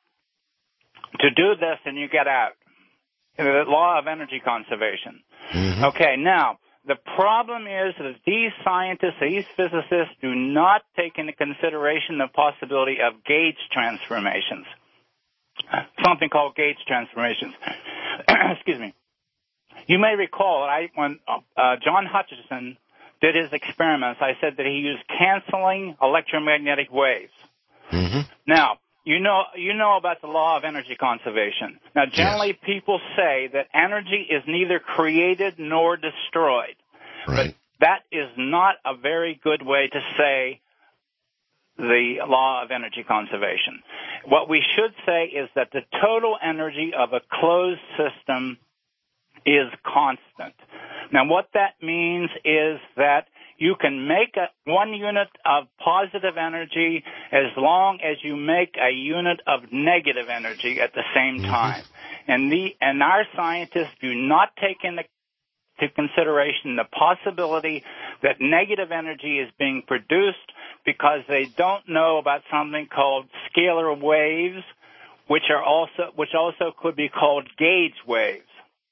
to do this than you get out. The law of energy conservation. Mm-hmm. Okay, now, the problem is that these scientists, these physicists, do not take into consideration the possibility of gauge transformations. Something called gauge transformations. Excuse me. You may recall that I, when uh, John Hutchison did his experiments, I said that he used canceling electromagnetic waves. Mm-hmm. Now, you know, you know about the law of energy conservation. Now, generally, yes. people say that energy is neither created nor destroyed. Right. But that is not a very good way to say the law of energy conservation. What we should say is that the total energy of a closed system is constant. Now, what that means is that you can make a, one unit of positive energy as long as you make a unit of negative energy at the same mm-hmm. time. And the and our scientists do not take into to consideration the possibility that negative energy is being produced because they don't know about something called scalar waves, which are also which also could be called gauge waves.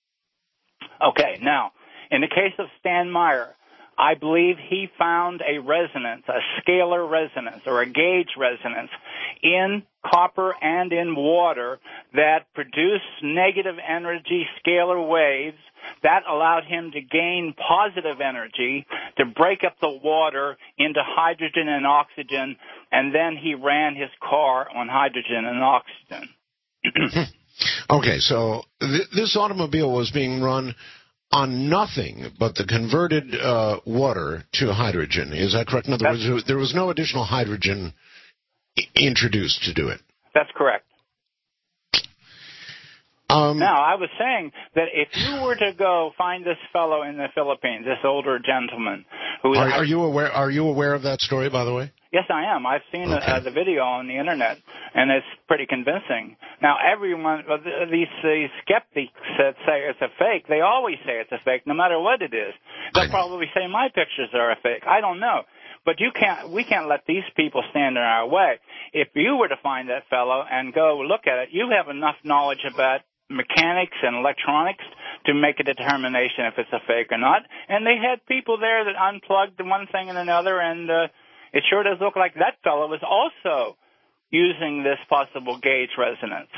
Okay, now, in the case of Stan Meyer, I believe he found a resonance, a scalar resonance, or a gauge resonance in copper and in water that produce negative energy scalar waves. That allowed him to gain positive energy to break up the water into hydrogen and oxygen, and then he ran his car on hydrogen and oxygen. Okay, so th- this automobile was being run on nothing but the converted uh, water to hydrogen. Is that correct? In other That's, words, there was no additional hydrogen I- introduced to do it. That's correct. Um, now, I was saying that if you were to go find this fellow in the Philippines, this older gentleman, who are, are you aware? Are you aware of that story, by the way? Yes, I am. I've seen okay. uh, the video on the internet, and it's pretty convincing. Now, everyone, uh, these, these skeptics that say it's a fake, they always say it's a fake, no matter what it is. They'll probably say my pictures are a fake. I don't know. But you can't, we can't let these people stand in our way. If you were to find that fellow and go look at it, you have enough knowledge about mechanics and electronics to make a determination if it's a fake or not. And they had people there that unplugged one thing and another, and uh, it sure does look like that fellow was also using this possible gauge resonance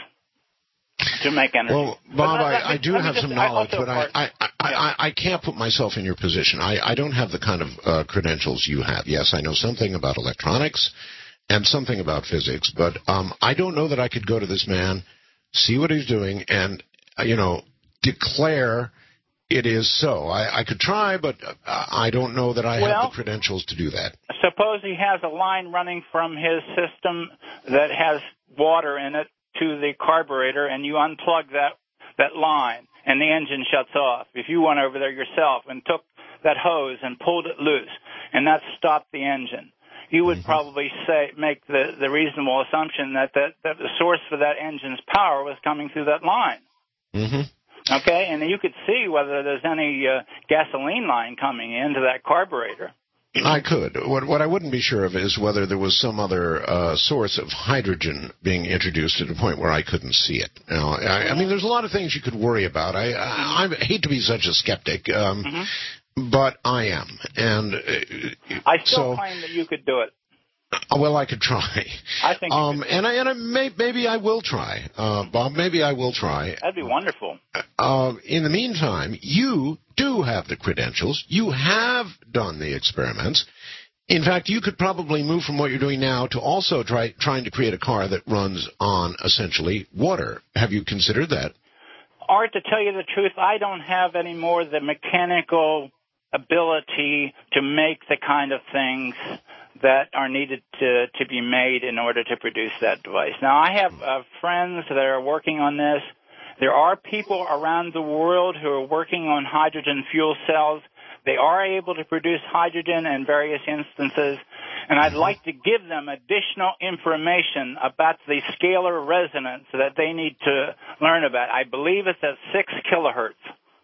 to make energy. Well, Bob, let, let I, me, I do have just, some knowledge, I but I, I, I, yeah. I, I can't put myself in your position. I, I don't have the kind of uh, credentials you have. Yes, I know something about electronics and something about physics, but um, I don't know that I could go to this man, see what he's doing, and, uh, you know, declare it is so. I, I could try, but uh, I don't know that I well, have the credentials to do that. Suppose he has a line running from his system that has water in it to the carburetor, and you unplug that, that line, and the engine shuts off. If you went over there yourself and took that hose and pulled it loose, and that stopped the engine, you would mm-hmm. probably say make the, the reasonable assumption that, that, that the source for that engine's power was coming through that line. Mm-hmm. Okay, and you could see whether there's any uh, gasoline line coming into that carburetor. I could. What what I wouldn't be sure of is whether there was some other uh, source of hydrogen being introduced at a point where I couldn't see it. Now, I, I mean, there's a lot of things you could worry about. I I, I hate to be such a skeptic, um, mm-hmm. but I am, and uh, I still so, claim that you could do it. Well, I could try. I think. Um, and I and I may, maybe I will try, uh, Bob. Maybe I will try. That'd be wonderful. Uh, in the meantime, you do have the credentials. You have done the experiments. In fact, you could probably move from what you're doing now to also try trying to create a car that runs on essentially water. Have you considered that? Art, to tell you the truth, I don't have any more the mechanical ability to make the kind of things that are needed to, to be made in order to produce that device. Now, I have uh, friends that are working on this. There are people around the world who are working on hydrogen fuel cells. They are able to produce hydrogen in various instances, and I'd like to give them additional information about the scalar resonance that they need to learn about. I believe it's at six kilohertz.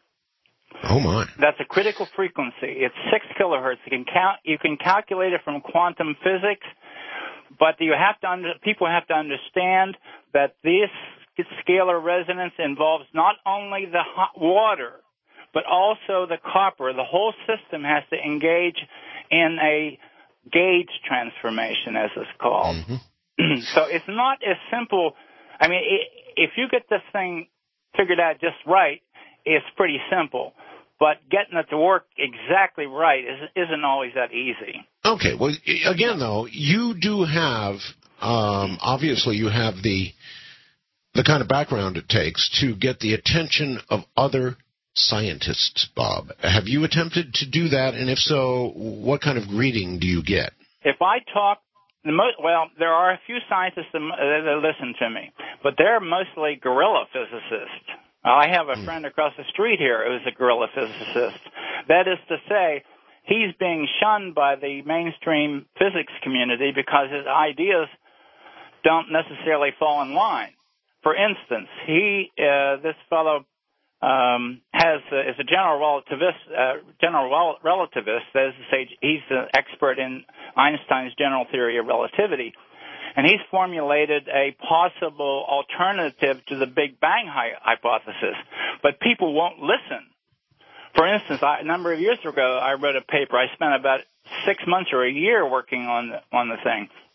Oh my! That's a critical frequency. It's six kilohertz. You can count. You can calculate it from quantum physics, but you have to. Under, people have to understand that this scalar resonance involves not only the hot water, but also the copper. The whole system has to engage in a gauge transformation, as it's called. Mm-hmm. So it's not as simple. I mean, if you get this thing figured out just right, it's pretty simple. But getting it to work exactly right isn't always that easy. Okay. Well, again, though, you do have, um, obviously, you have the the kind of background it takes to get the attention of other scientists, Bob. Have you attempted to do that? And if so, what kind of greeting do you get? If I talk, the most, well, there are a few scientists that, that listen to me, but they're mostly guerrilla physicists. I have a friend across the street here who's a guerrilla physicist. That is to say, he's being shunned by the mainstream physics community because his ideas don't necessarily fall in line. For instance, he, uh, this fellow, um, has uh, is a general relativist. Uh, general rel- relativist. That is to say, he's an expert in Einstein's general theory of relativity. And he's formulated a possible alternative to the Big Bang hi- hypothesis. But people won't listen. For instance, I, a number of years ago, I wrote a paper. I spent about six months or a year working on the, on the thing.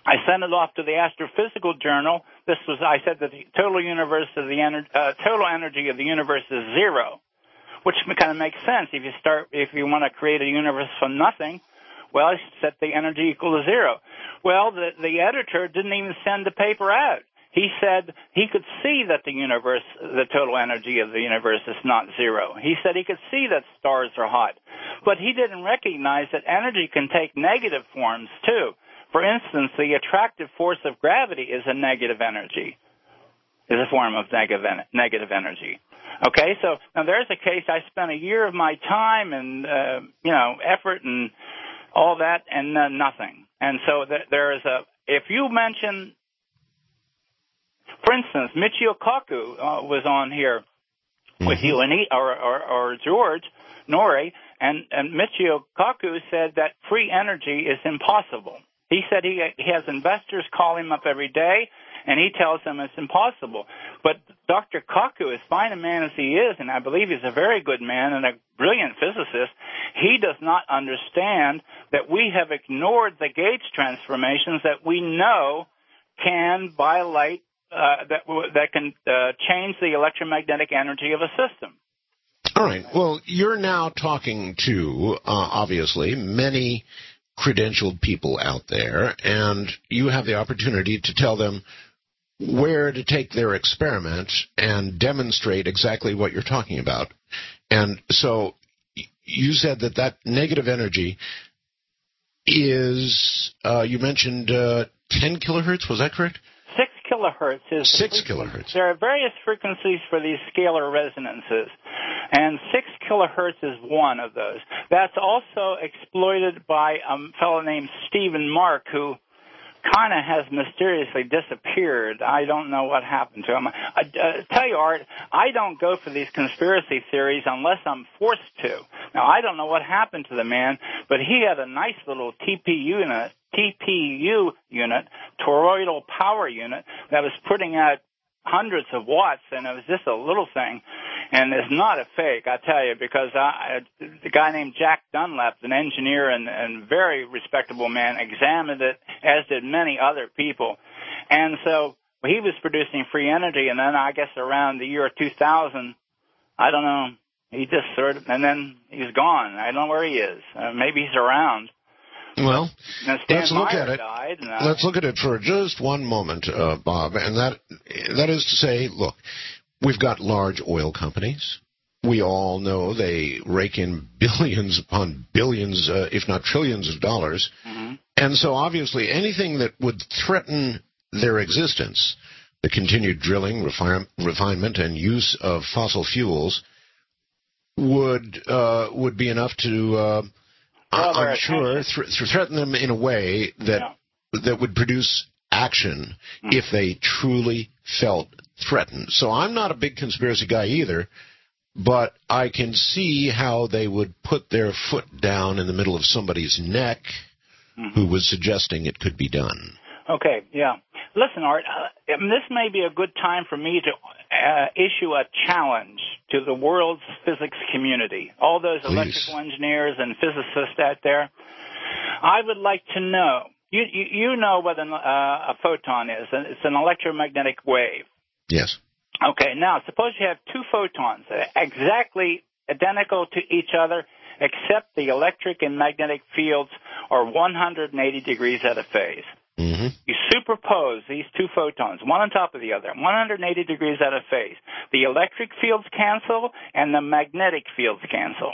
I sent it off to the Astrophysical Journal. This was, I said that the total universe of the ener- uh, total energy of the universe is zero, which kind of makes sense. If you start, if you want to create a universe from nothing, well, you set the energy equal to zero. Well, the, the editor didn't even send the paper out. He said he could see that the universe, the total energy of the universe is not zero. He said he could see that stars are hot. But he didn't recognize that energy can take negative forms, too. For instance, the attractive force of gravity is a negative energy, is a form of negative negative energy. Okay, so now there's a case. I spent a year of my time and, uh, you know, effort and all that and uh, nothing. And so th- there is a, if you mention, for instance, Michio Kaku uh, was on here mm-hmm. with you and he, or, or, or George Norrie, and, and Michio Kaku said that free energy is impossible. He said he, he has investors call him up every day, and he tells them it's impossible. But Doctor Kaku, as fine a man as he is, and I believe he's a very good man and a brilliant physicist, he does not understand that we have ignored the gauge transformations that we know can, by light, uh, that, that can uh, change the electromagnetic energy of a system. All right. Well, you're now talking to, uh, obviously, many credentialed people out there, and you have the opportunity to tell them where to take their experiment and demonstrate exactly what you're talking about. And so you said that that negative energy is, uh, you mentioned uh, ten kilohertz, was that correct? Six kilohertz is six kilohertz. There are various frequencies for these scalar resonances, and six kilohertz is one of those. That's also exploited by a fellow named Stephen Mark, who kind of has mysteriously disappeared. I don't know what happened to him. I uh, tell you, Art, I don't go for these conspiracy theories unless I'm forced to. Now, I don't know what happened to the man, but he had a nice little T P U unit, T P U unit, toroidal power unit, that was putting out hundreds of watts, and it was just a little thing. And it's not a fake, I tell you, because I, the guy named Jack Dunlap, an engineer and, and very respectable man, examined it, as did many other people. And so he was producing free energy, and then I guess around the year two thousand, I don't know, he just sort of, and then he's gone. I don't know where he is. Uh, maybe he's around. Well, let's look Meyer at it. Died, and, uh, let's look at it for just one moment, uh, Bob, and that that is to say, look, we've got large oil companies. We all know they rake in billions upon billions, uh, if not trillions of dollars. Mm-hmm. And so obviously anything that would threaten their existence, the continued drilling, refine, refinement, and use of fossil fuels, would uh, would be enough to, uh, well, I'm sure, th- threaten them in a way that yeah. that would produce action mm-hmm. if they truly felt threatened. So I'm not a big conspiracy guy either, but I can see how they would put their foot down in the middle of somebody's neck mm-hmm. who was suggesting it could be done. Okay, yeah. Listen, Art, uh, this may be a good time for me to uh, issue a challenge to the world's physics community, all those Please. electrical engineers and physicists out there. I would like to know, you, you, you know what an, uh, a photon is. It's an electromagnetic wave. Yes. Okay, now suppose you have two photons exactly identical to each other, except the electric and magnetic fields are one hundred eighty degrees out of phase. Mm-hmm. You superpose these two photons, one on top of the other, one hundred eighty degrees out of phase. The electric fields cancel and the magnetic fields cancel.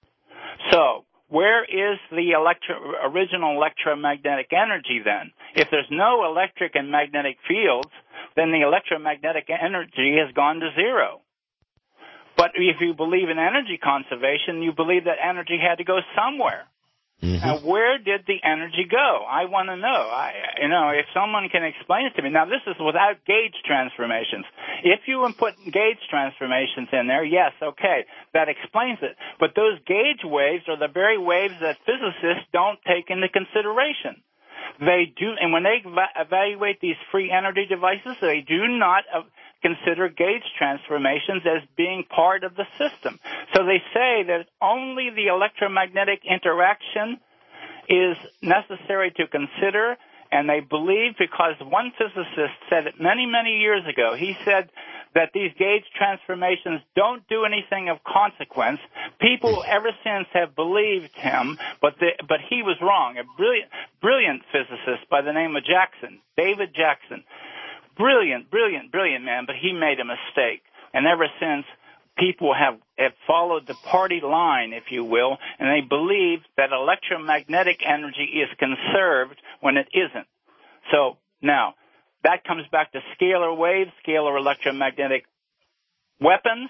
So where is the electro, original electromagnetic energy then? If there's no electric and magnetic fields, then the electromagnetic energy has gone to zero. But if you believe in energy conservation, you believe that energy had to go somewhere. Mm-hmm. Now, where did the energy go? I want to know. I, you know, if someone can explain it to me. Now, this is without gauge transformations. If you put gauge transformations in there, yes, okay, that explains it. But those gauge waves are the very waves that physicists don't take into consideration. They do, and when they evaluate these free energy devices, they do not uh, consider gauge transformations as being part of the system. So they say that only the electromagnetic interaction is necessary to consider, And they believe, because one physicist said it many, many years ago, he said that these gauge transformations don't do anything of consequence. People ever since have believed him, but the, but he was wrong. A brilliant, brilliant physicist by the name of Jackson, David Jackson. Brilliant, brilliant, brilliant man, but he made a mistake. And ever since, people have, have followed the party line, if you will, and they believe that electromagnetic energy is conserved when it isn't. So now, that comes back to scalar waves, scalar electromagnetic weapons.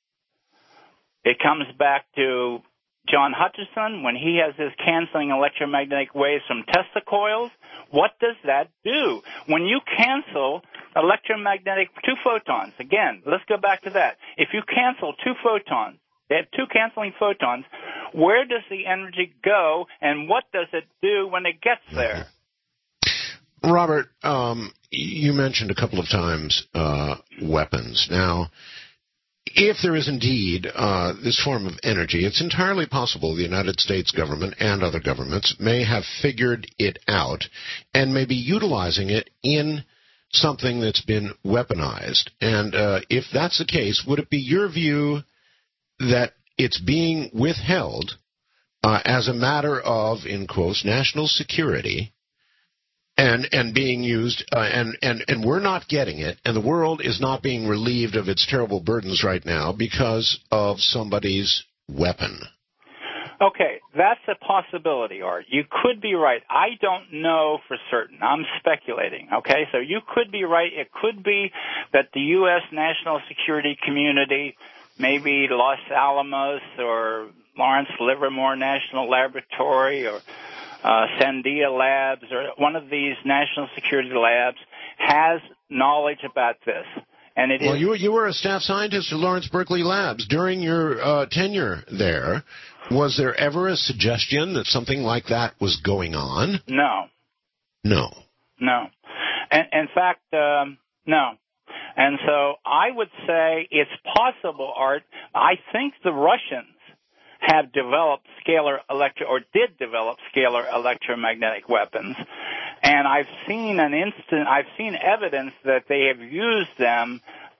It comes back to John Hutchison when he has his canceling electromagnetic waves from Tesla coils. What does that do? When you cancel electromagnetic, two photons, again, let's go back to that. If you cancel two photons, they have two canceling photons, where does the energy go, and what does it do when it gets there? Robert, um, you mentioned a couple of times uh, weapons. Now, if there is indeed uh, this form of energy, it's entirely possible the United States government and other governments may have figured it out and may be utilizing it in something that's been weaponized. And uh, if that's the case, would it be your view that it's being withheld uh, as a matter of, in quotes, national security, and and being used, uh, and, and, and we're not getting it, and the world is not being relieved of its terrible burdens right now because of somebody's weapon? Okay, that's a possibility, Art. You could be right. I don't know for certain. I'm speculating, okay? So you could be right. It could be that the U S national security community, maybe Los Alamos or Lawrence Livermore National Laboratory or uh, Sandia Labs or one of these national security labs has knowledge about this. And it well, is you were, you were a staff scientist at Lawrence Berkeley Labs. During your uh, tenure there, was there ever a suggestion that something like that was going on? No. No. No. And, in fact, um, no. And so I would say it's possible, Art. I think the Russians have developed scalar electro, or did develop scalar electromagnetic weapons. And I've seen an instant, I've seen evidence that they have used them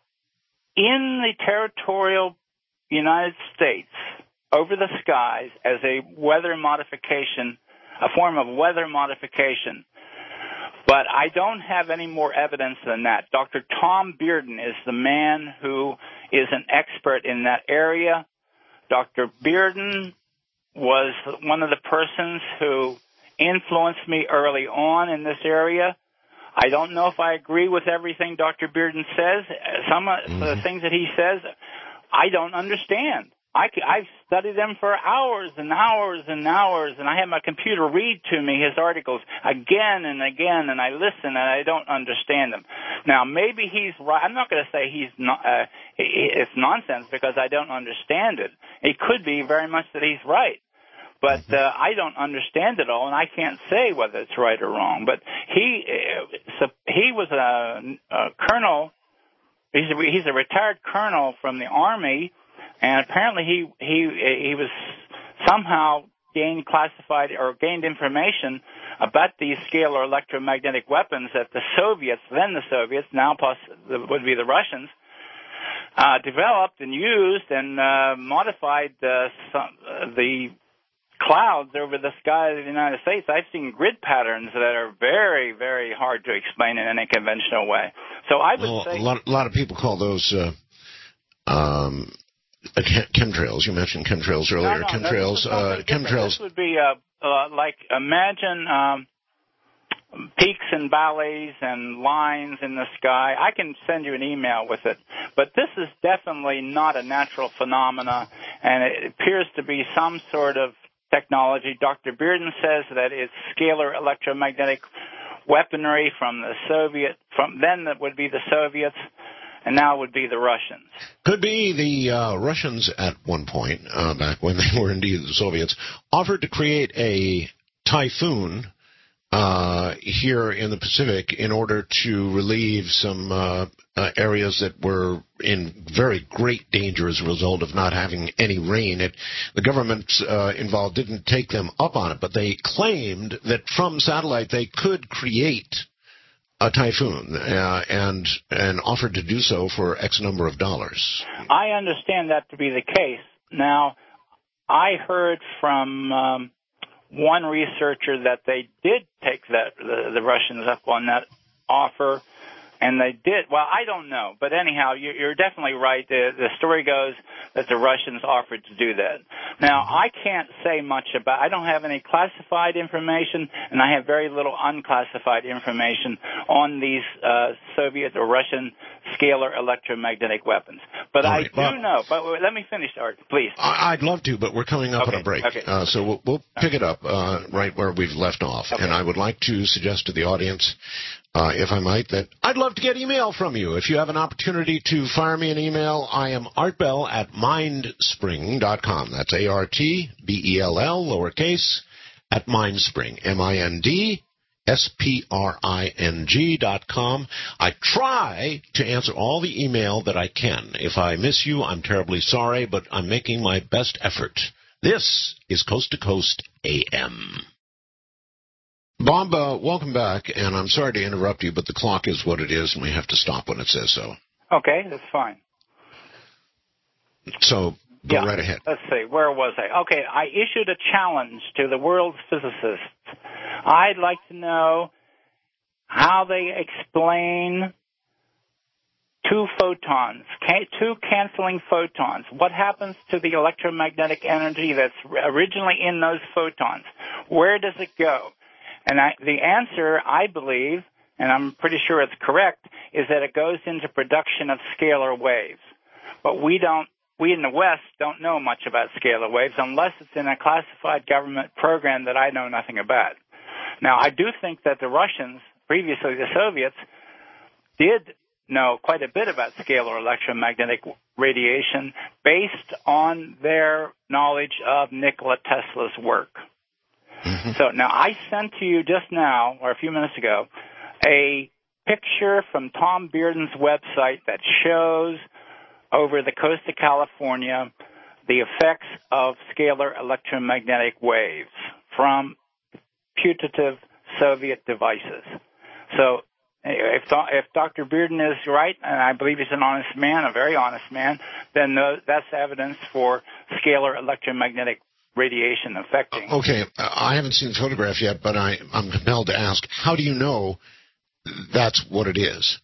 in the territorial United States over the skies as a weather modification, a form of weather modification. But I don't have any more evidence than that. Doctor Tom Bearden is the man who is an expert in that area. Doctor Bearden was one of the persons who influenced me early on in this area. I don't know if I agree with everything Doctor Bearden says. Some of mm-hmm. the things that he says, I don't understand. I, I've studied them for hours and hours and hours, and I have my computer read to me his articles again and again, and I listen, and I don't understand them. Now, maybe he's right. I'm not going to say he's not, uh, it's nonsense because I don't understand it. It could be very much that he's right. But uh, I don't understand it all, and I can't say whether it's right or wrong. But he uh, so he was a, a colonel. He's a, he's a retired colonel from the Army, and apparently he he he was somehow gained classified or gained information about these scalar electromagnetic weapons that the Soviets, then the Soviets, now plus would be the Russians, uh, developed and used and uh, modified uh, some, uh, the clouds over the sky of the United States. I've seen grid patterns that are very, very hard to explain in any conventional way. So I would well, say... A lot, a lot of people call those uh, um, chemtrails. You mentioned chemtrails earlier. No, no, chemtrails. No, uh, chemtrails. This would be uh, uh, like, imagine um, peaks and valleys and lines in the sky. I can send you an email with it. But this is definitely not a natural phenomena, and it appears to be some sort of technology. Doctor Bearden says that it's scalar electromagnetic weaponry from the Soviet, from then that would be the Soviets, and now it would be the Russians. Could be the uh, Russians at one point, uh, back when they were indeed the Soviets, offered to create a typhoon uh, here in the Pacific in order to relieve some uh, uh, areas that were in very great danger as a result of not having any rain. It, the government uh, involved didn't take them up on it, but they claimed that from satellite they could create a typhoon uh, and and offered to do so for X number of dollars. I understand that to be the case. Now, I heard from um, one researcher that they did take that the, the Russians up on that offer, and they did. Well, I don't know, but anyhow, you're, you're definitely right. The, the story goes that the Russians offered to do that. Now, I can't say much about. I don't have any classified information, and I have very little unclassified information on these uh, Soviet or Russian scalar electromagnetic weapons. But All I right, do well, know. But let me finish, Art, please. I, I'd love to, but we're coming up Okay, on a break, okay. uh, so we'll, we'll pick it up uh, right where we've left off. Okay. And I would like to suggest to the audience, uh, if I might, that I'd love to get email from you. If you have an opportunity to fire me an email, I am artbell at mindspring dot com. That's A R T B E L L, lowercase, at Mindspring, M I N D S P R I N G dot com. I try to answer all the email that I can. If I miss you, I'm terribly sorry, but I'm making my best effort. This is Coast to Coast A M. Bob, uh, welcome back, and I'm sorry to interrupt you, but the clock is what it is, and we have to stop when it says so. Okay, that's fine. So go yeah. right ahead. Let's see, where was I? Okay, I issued a challenge to the world's physicists. I'd like to know how they explain two photons, two canceling photons. What happens to the electromagnetic energy that's originally in those photons? Where does it go? And I, the answer, I believe, and I'm pretty sure it's correct, is that it goes into production of scalar waves. But we don't, we in the West don't know much about scalar waves unless it's in a classified government program that I know nothing about. Now, I do think that the Russians, previously the Soviets, did know quite a bit about scalar electromagnetic radiation based on their knowledge of Nikola Tesla's work. Mm-hmm. So now I sent to you just now, or a few minutes ago, a picture from Tom Bearden's website that shows over the coast of California the effects of scalar electromagnetic waves from putative Soviet devices. So if, if Doctor Bearden is right, and I believe he's an honest man, a very honest man, then that's evidence for scalar electromagnetic radiation affecting. Okay, I haven't seen the photograph yet, but I, I'm compelled to ask, how do you know that's what it is?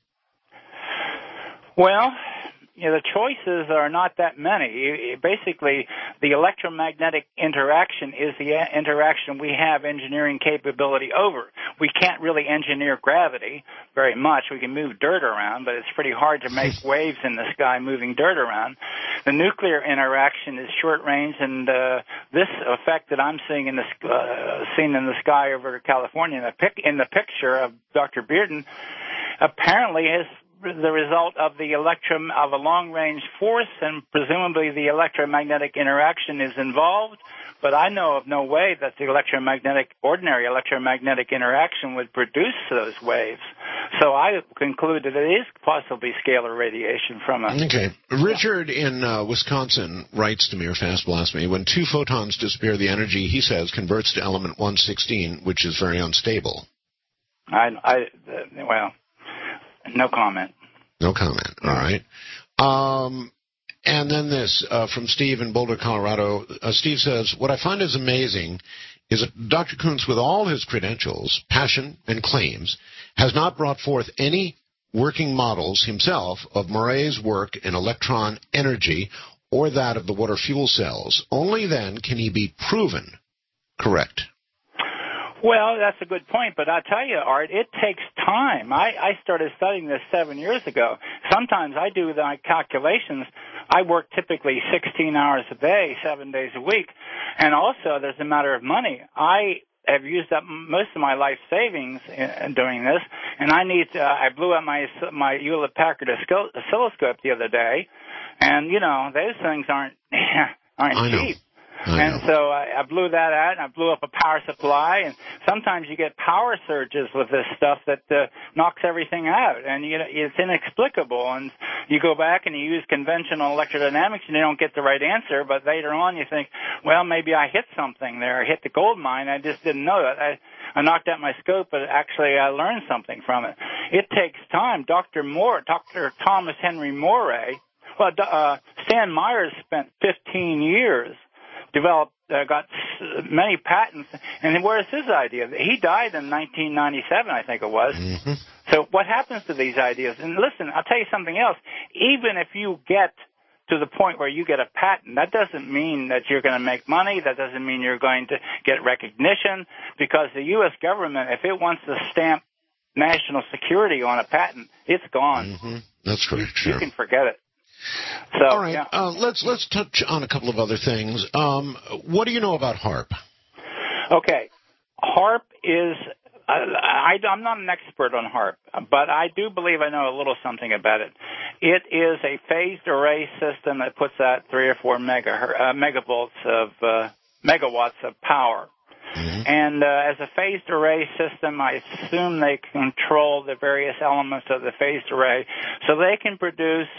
Well, you know, the choices are not that many. Basically, the electromagnetic interaction is the interaction we have engineering capability over. We can't really engineer gravity very much. We can move dirt around, but it's pretty hard to make waves in the sky moving dirt around. The nuclear interaction is short range, and uh, this effect that I'm seeing in the uh, seen in the sky over California in the, pic- in the picture of Doctor Bearden apparently is the result of the electrum of a long-range force, and presumably the electromagnetic interaction is involved. But I know of no way that the electromagnetic, ordinary electromagnetic interaction would produce those waves. So I conclude that it is possibly scalar radiation from a... Okay. Richard in uh, Wisconsin writes to me, or fast blast me, when two photons disappear, the energy, he says, converts to element one sixteen, which is very unstable. I, I uh, well... No comment. No comment. All right. Um, and then this uh, from Steve in Boulder, Colorado. Uh, Steve says, what I find is amazing is that Doctor Koontz, with all his credentials, passion, and claims, has not brought forth any working models himself of Murray's work in electron energy or that of the water fuel cells. Only then can he be proven correct. Well, that's a good point, but I'll tell you, Art, it takes time. I, I started studying this seven years ago. Sometimes I do my calculations. I work typically sixteen hours a day, seven days a week. And also, there's a matter of money. I have used up most of my life savings in doing this, and I need to, I blew up my my Hewlett-Packard oscilloscope the other day, and, you know, those things aren't aren't cheap. I and know. so I, I blew that out, and I blew up a power supply, and sometimes you get power surges with this stuff that uh, knocks everything out, and you know, it's inexplicable, and you go back and you use conventional electrodynamics, and you don't get the right answer, but later on you think, well, maybe I hit something there, I hit the gold mine, I just didn't know that. I, I knocked out my scope, but actually I learned something from it. It takes time. Doctor Moore, Doctor Thomas Henry Moray, well, uh, Stan Myers spent fifteen years, developed, uh, got many patents, and where's his idea? He died in nineteen ninety-seven, I think it was. Mm-hmm. So what happens to these ideas? And listen, I'll tell you something else. Even if you get to the point where you get a patent, that doesn't mean that you're going to make money. That doesn't mean you're going to get recognition, because the U S government, if it wants to stamp national security on a patent, it's gone. Mm-hmm. That's very you, true. You can forget it. So, all right, yeah. uh, let's let's touch on a couple of other things. Um, what do you know about HAARP? Okay, HAARP is. Uh, I, I'm not an expert on HAARP, but I do believe I know a little something about it. It is a phased array system that puts out three or four mega, uh, megavolts of uh, megawatts of power. Mm-hmm. And uh, as a phased array system, I assume they control the various elements of the phased array, so they can produce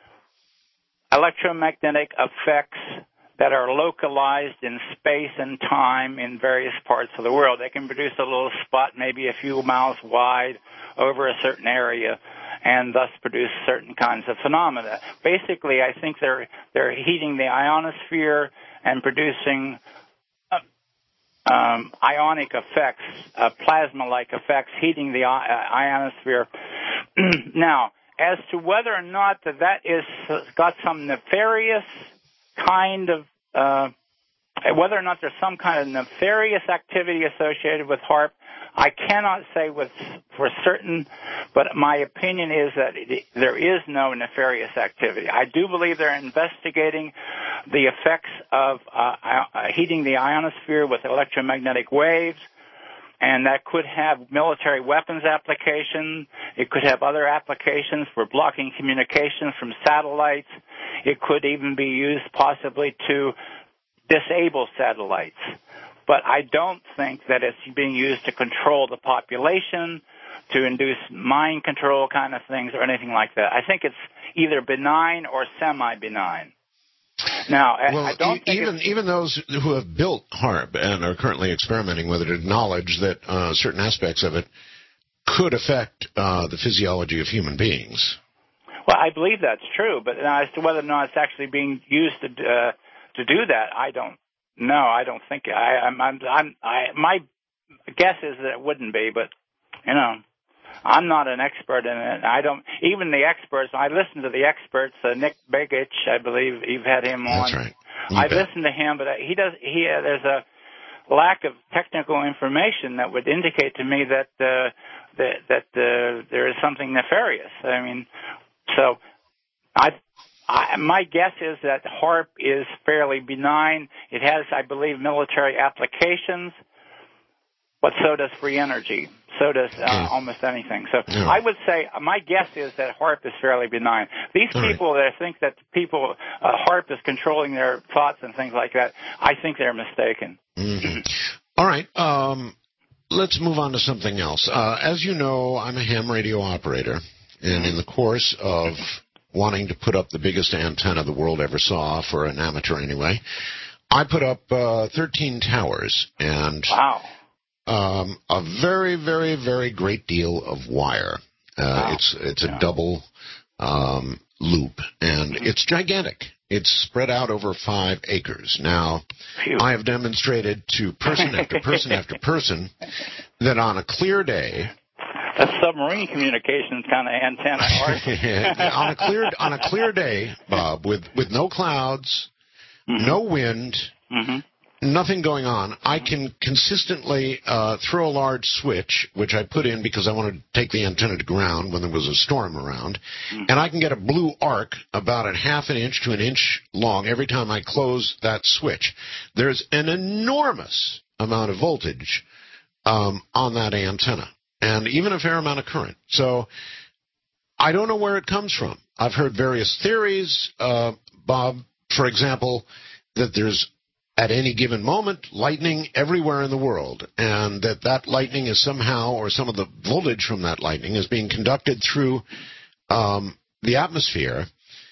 electromagnetic effects that are localized in space and time in various parts of the world. They can produce a little spot maybe a few miles wide over a certain area and thus produce certain kinds of phenomena. Basically, I think they're they're heating the ionosphere and producing uh, um, ionic effects, uh, plasma-like effects, heating the uh, ionosphere. Now, as to whether or not that that is uh, got some nefarious kind of, uh, whether or not there's some kind of nefarious activity associated with HAARP, I cannot say with for certain, but my opinion is that it, there is no nefarious activity. I do believe they're investigating the effects of uh, uh, heating the ionosphere with electromagnetic waves, and that could have military weapons application. It could have other applications for blocking communications from satellites. It could even be used possibly to disable satellites. But I don't think that it's being used to control the population, to induce mind control kind of things or anything like that. I think it's either benign or semi-benign. Now, well, I don't e- think even even those who have built HAARP and are currently experimenting with it acknowledge that uh, certain aspects of it could affect uh, the physiology of human beings. Well, I believe that's true, but as to whether or not it's actually being used to uh, to do that, I don't know. I don't think I, I'm. I'm. I'm I, my guess is that it wouldn't be, but you know. I'm not an expert in it. I don't, even the experts, I listen to the experts, uh, Nick Begich, I believe you've had him on. That's right. You I bet. listen to him, but he does, he, uh, there's a lack of technical information that would indicate to me that, uh, that, that, uh, there is something nefarious. I mean, so I, I, my guess is that HAARP is fairly benign. It has, I believe, military applications, but so does free energy. So does uh, yeah. almost anything. So yeah. I would say my guess is that HAARP is fairly benign. These All people right. that think that people uh, HAARP is controlling their thoughts and things like that, I think they're mistaken. Mm-hmm. All right. Um, let's move on to something else. Uh, as you know, I'm a ham radio operator, and in the course of wanting to put up the biggest antenna the world ever saw, for an amateur anyway, I put up uh, thirteen towers. And wow. Um, a very, very, very great deal of wire. Uh, wow. It's it's a yeah. double um, loop, and mm-hmm. it's gigantic. It's spread out over five acres. Now, Phew. I have demonstrated to person after person after person that on a clear day, a submarine communications kind of antenna. on a clear on a clear day, Bob, with with no clouds, mm-hmm. no wind. Mm-hmm. Nothing going on. I can consistently uh, throw a large switch, which I put in because I wanted to take the antenna to ground when there was a storm around, mm-hmm. and I can get a blue arc about a half an inch to an inch long every time I close that switch. There's an enormous amount of voltage um, on that antenna, and even a fair amount of current. So I don't know where it comes from. I've heard various theories, uh, Bob, for example, that there's at any given moment, lightning everywhere in the world, and that that lightning is somehow, or some of the voltage from that lightning is being conducted through um, the atmosphere,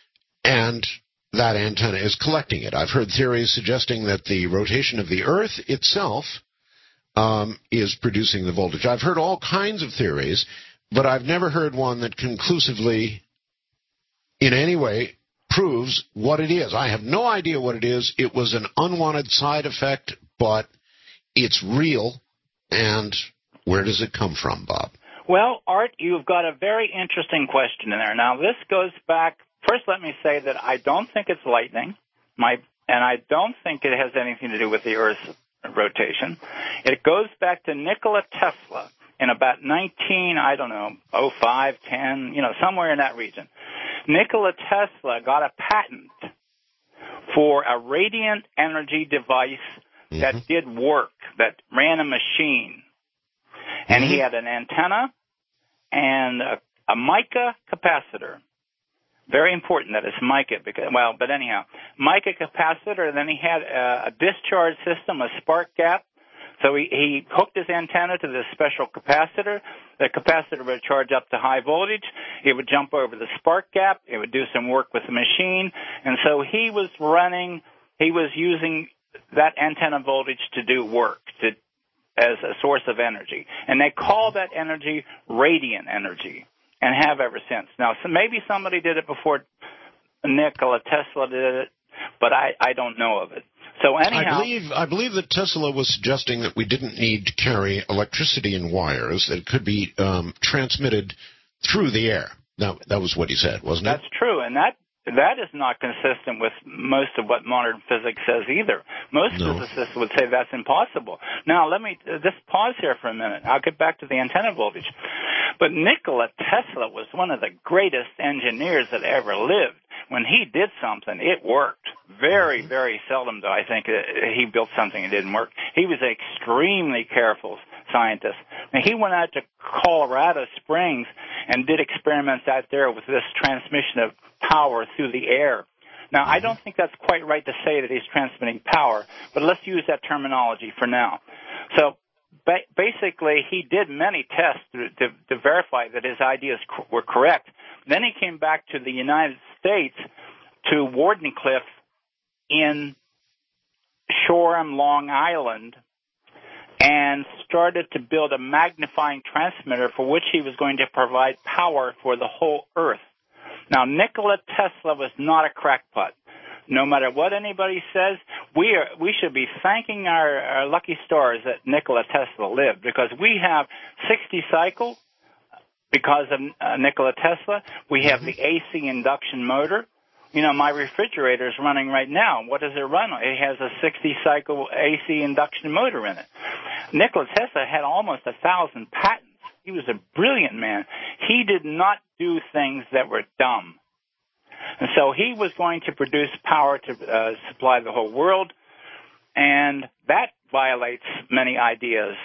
and that antenna is collecting it. I've heard theories suggesting that the rotation of the Earth itself um, is producing the voltage. I've heard all kinds of theories, but I've never heard one that conclusively, in any way, proves what it is. I have no idea what it is. It was an unwanted side effect, but it's real. And where does it come from, Bob? Well, Art, you've got a very interesting question in there. Now, this goes back. First, let me say that I don't think it's lightning, my, and I don't think it has anything to do with the Earth's rotation. It goes back to Nikola Tesla in about nineteen, I don't know, oh five, ten, you know, somewhere in that region. Nikola Tesla got a patent for a radiant energy device mm-hmm. that did work, that ran a machine. And mm-hmm. he had an antenna and a, a mica capacitor. Very important that it's mica, because, well, but anyhow, mica capacitor, and then he had a, a discharge system, a spark gap. So he, he hooked his antenna to this special capacitor. The capacitor would charge up to high voltage. It would jump over the spark gap. It would do some work with the machine. And so he was running, he was using that antenna voltage to do work, to, as a source of energy. And they call that energy radiant energy, and have ever since. Now, so maybe somebody did it before Nikola Tesla did it, but I, I don't know of it. So anyhow, I believe I believe that Tesla was suggesting that we didn't need to carry electricity in wires; that it could be um, transmitted through the air. Now, that was what he said, wasn't it? That's true, and that that is not consistent with most of what modern physics says either. Most no. physicists would say that's impossible. Now, let me uh, just pause here for a minute. I'll get back to the antenna voltage. But Nikola Tesla was one of the greatest engineers that ever lived. When he did something, it worked. Very, very seldom do I think he built something that didn't work. He was an extremely careful scientist. Now, he went out to Colorado Springs and did experiments out there with this transmission of power through the air. Now, I don't think that's quite right to say that he's transmitting power, but let's use that terminology for now. So ba- basically, he did many tests to, to, to verify that his ideas co- were correct. Then he came back to the United States, to Wardenclyffe in Shoreham, Long Island, and started to build a magnifying transmitter for which he was going to provide power for the whole Earth. Now, Nikola Tesla was not a crackpot. No matter what anybody says, we are we should be thanking our, our lucky stars that Nikola Tesla lived, because we have sixty cycle because of uh, Nikola Tesla. We have the A C induction motor. You know, my refrigerator is running right now. What does it run on? It has a sixty cycle A C induction motor in it. Nikola Tesla had almost a thousand patents. He was a brilliant man. He did not do things that were dumb. And so he was going to produce power to uh, supply the whole world, and that violates many ideas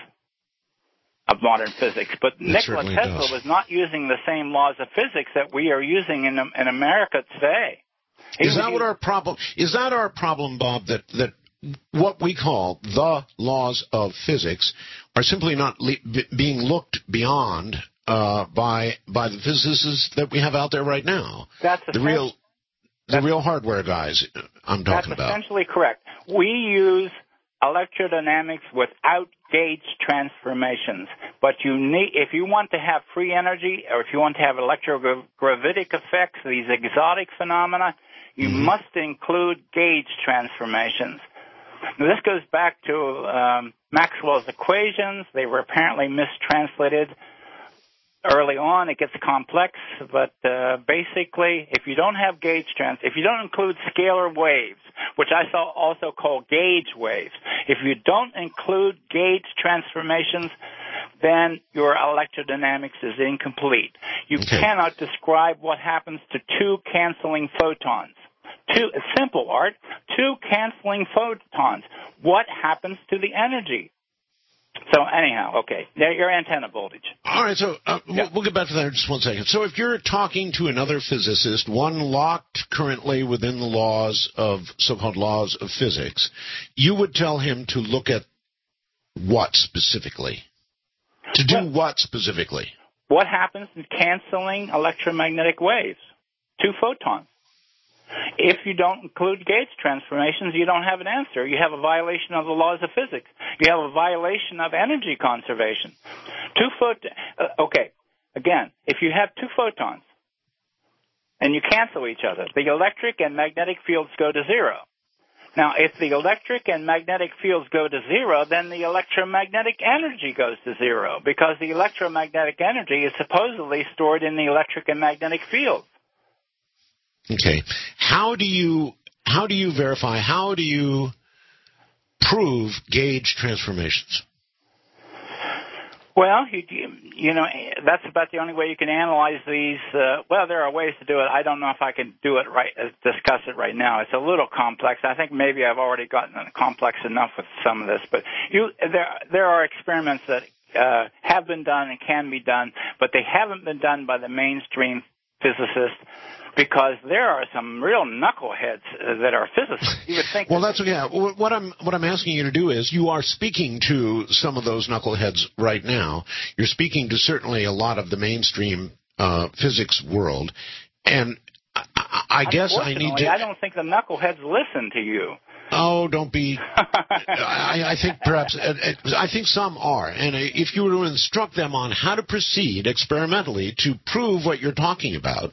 of modern physics. But it Nikola Tesla does. was not using the same laws of physics that we are using in, in America today. He is that using, what our problem? Is that our problem, Bob? That that what we call the laws of physics are simply not le- b- being looked beyond uh, by by the physicists that we have out there right now. That's the real the real hardware guys I'm talking that's about. That's essentially correct. We use electrodynamics without gauge transformations, but you need, if you want to have free energy, or if you want to have electrogravitic effects, these exotic phenomena, you mm-hmm. must include gauge transformations. Now, this goes back to um, Maxwell's equations. They were apparently mistranslated early on. It gets complex, but uh, basically, if you don't have gauge trans, if you don't include scalar waves, which I saw also call gauge waves, if you don't include gauge transformations, then your electrodynamics is incomplete. You okay. cannot describe what happens to two canceling photons. Two, it's simple, Art. Two canceling photons. What happens to the energy? So anyhow, okay, your antenna voltage. All right, so uh, Yeah. we'll get back to that in just one second. So if you're talking to another physicist, one locked currently within the laws of, so-called laws of physics, you would tell him to look at what specifically? To do Well, what specifically? What happens in canceling electromagnetic waves? Two photons. If you don't include gauge transformations, you don't have an answer. You have a violation of the laws of physics. You have a violation of energy conservation. Two phot- uh, okay, again, if you have two photons and you cancel each other, the electric and magnetic fields go to zero. Now, if the electric and magnetic fields go to zero, then the electromagnetic energy goes to zero, because the electromagnetic energy is supposedly stored in the electric and magnetic fields. Okay. How do you how do you verify, how do you prove gauge transformations? Well, you, you know, that's about the only way you can analyze these. Uh, well, there are ways to do it. I don't know if I can do it right, uh, discuss it right now. It's a little complex. I think maybe I've already gotten complex enough with some of this. But you, there, there are experiments that uh, have been done and can be done, but they haven't been done by the mainstream physicists, because there are some real knuckleheads that are physicists. You would think. Well, that's okay. What I'm what I'm asking you to do is, you are speaking to some of those knuckleheads right now. You're speaking to certainly a lot of the mainstream uh, physics world, and I, I guess I need to. I don't think the knuckleheads listen to you. Oh, don't be. I, I think perhaps, I think some are. And if you were to instruct them on how to proceed experimentally to prove what you're talking about,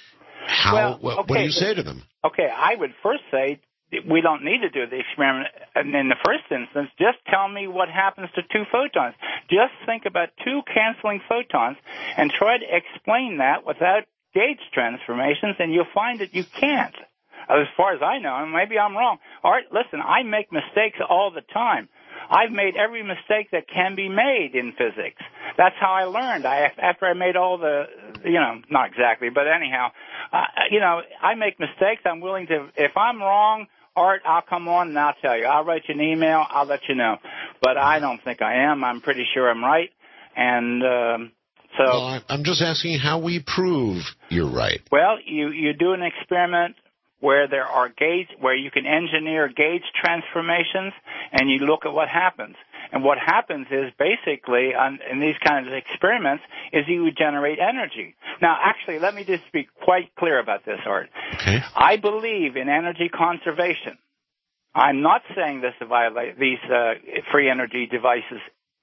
how, well, what, okay, what do you say to them? Okay, I would first say we don't need to do the experiment. And in the first instance, just tell me what happens to two photons. Just think about two canceling photons and try to explain that without gauge transformations, and you'll find that you can't. As far as I know, and maybe I'm wrong. All right, listen, I make mistakes all the time. I've made every mistake that can be made in physics. That's how I learned. I, after I made all the, you know, not exactly, but anyhow, uh, you know, I make mistakes. I'm willing to, if I'm wrong, Art, I'll come on and I'll tell you. I'll write you an email. I'll let you know. But I don't think I am. I'm pretty sure I'm right. And um, so. Well, I'm just asking how we prove you're right. Well, you, you do an experiment where there are gauge, where you can engineer gauge transformations, and you look at what happens. And what happens is basically, on, in these kinds of experiments, is you would generate energy. Now, actually, let me just be quite clear about this, Art. Okay. I believe in energy conservation. I'm not saying this to violate these uh, free energy devices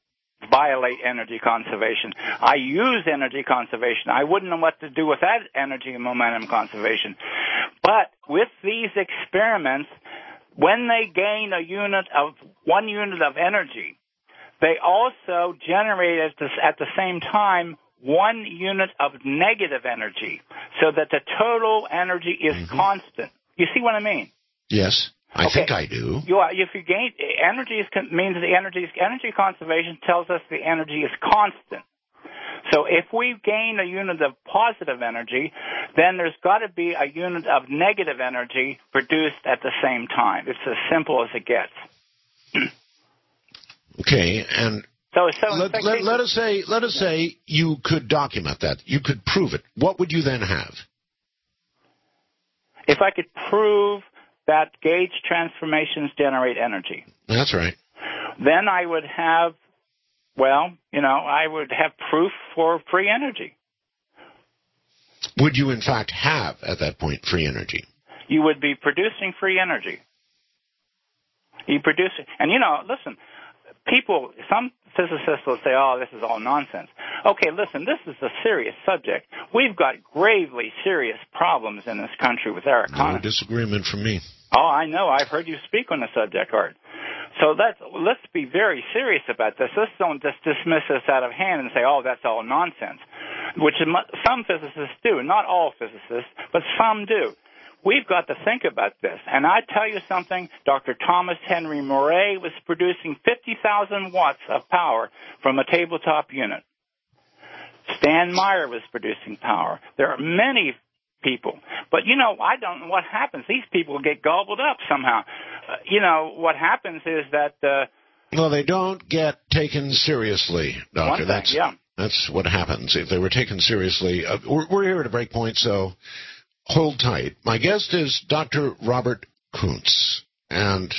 violate energy conservation. I use energy conservation. I wouldn't know what to do without energy and momentum conservation. But with these experiments, when they gain a unit of one unit of energy, they also generate at the, at the same time one unit of negative energy, so that the total energy is mm-hmm. constant. You see what I mean? Yes. I okay. think I do. You are, if you gain energy, is, means the energy energy conservation tells us the energy is constant. So if we gain a unit of positive energy, then there's got to be a unit of negative energy produced at the same time. It's as simple as it gets. Okay, and so, so let, fact, let, let us say let us say you could document that. You could prove it. What would you then have? If I could prove that gauge transformations generate energy. That's right. Then I would have, well, you know, I would have proof for free energy. Would you, in fact, have, at that point, free energy? You would be producing free energy. You produce, and you know, listen, people, some physicists will say, oh, this is all nonsense. Okay, listen, this is a serious subject. We've got gravely serious problems in this country with our economy. No disagreement from me. Oh, I know. I've heard you speak on the subject, Art. So let's, let's be very serious about this. Let's don't just dismiss this out of hand and say, oh, that's all nonsense, which some physicists do. Not all physicists, but some do. We've got to think about this. And I tell you something, Doctor Thomas Henry Moray was producing fifty thousand watts of power from a tabletop unit. Stan Meyer was producing power. There are many people. But, you know, I don't know what happens. These people get gobbled up somehow. Uh, you know, what happens is that uh, Well, they don't get taken seriously, Doctor. One thing, that's yeah. that's what happens. If they were taken seriously, uh, we're, we're here at a break point, so hold tight. My guest is Doctor Robert Kuntz, and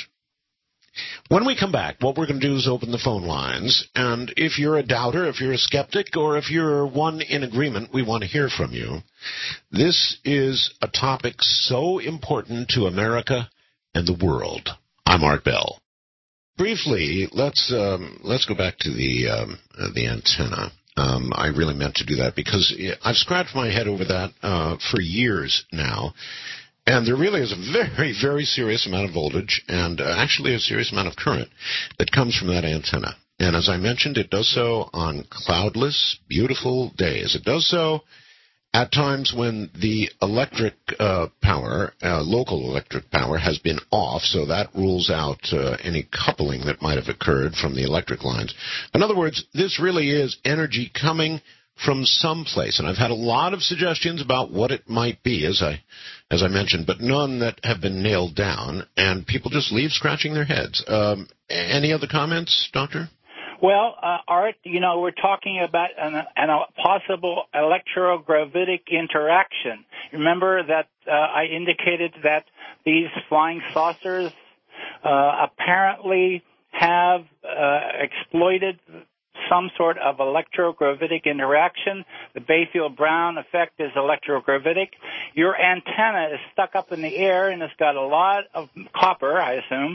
when we come back, what we're going to do is open the phone lines, and if you're a doubter, if you're a skeptic, or if you're one in agreement, we want to hear from you. This is a topic so important to America and the world. I'm Art Bell. Briefly, let's um, let's go back to the um, uh, the antenna. Um, I really meant to do that because I've scratched my head over that uh, for years now. And there really is a very, very serious amount of voltage and uh, actually a serious amount of current that comes from that antenna. And as I mentioned, it does so on cloudless, beautiful days. It does so at times when the electric uh, power, uh, local electric power, has been off, so that rules out uh, any coupling that might have occurred from the electric lines. In other words, this really is energy coming from someplace, and I've had a lot of suggestions about what it might be, as I as I mentioned, but none that have been nailed down, and people just leave scratching their heads. Um, any other comments, Doctor? Well, uh, Art, you know, we're talking about an, an, a possible electrogravitic interaction. Remember that uh, I indicated that these flying saucers uh, apparently have uh, exploited some sort of electrogravitic interaction. The Bayfield-Brown effect is electrogravitic. Your antenna is stuck up in the air, and it's got a lot of copper, I assume,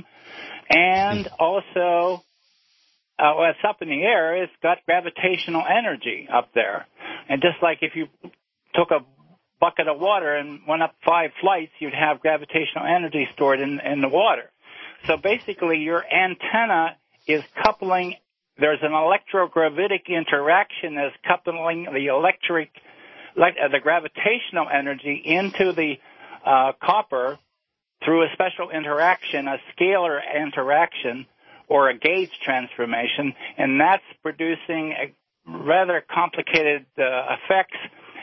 and also Uh, well, it's up in the air. It's got gravitational energy up there. And just like if you took a bucket of water and went up five flights, you'd have gravitational energy stored in, in the water. So basically, your antenna is coupling. There's an electrogravitic interaction that's coupling the electric, like, uh, the gravitational energy into the uh, copper through a special interaction, a scalar interaction, or a gauge transformation, and that's producing a rather complicated uh, effects.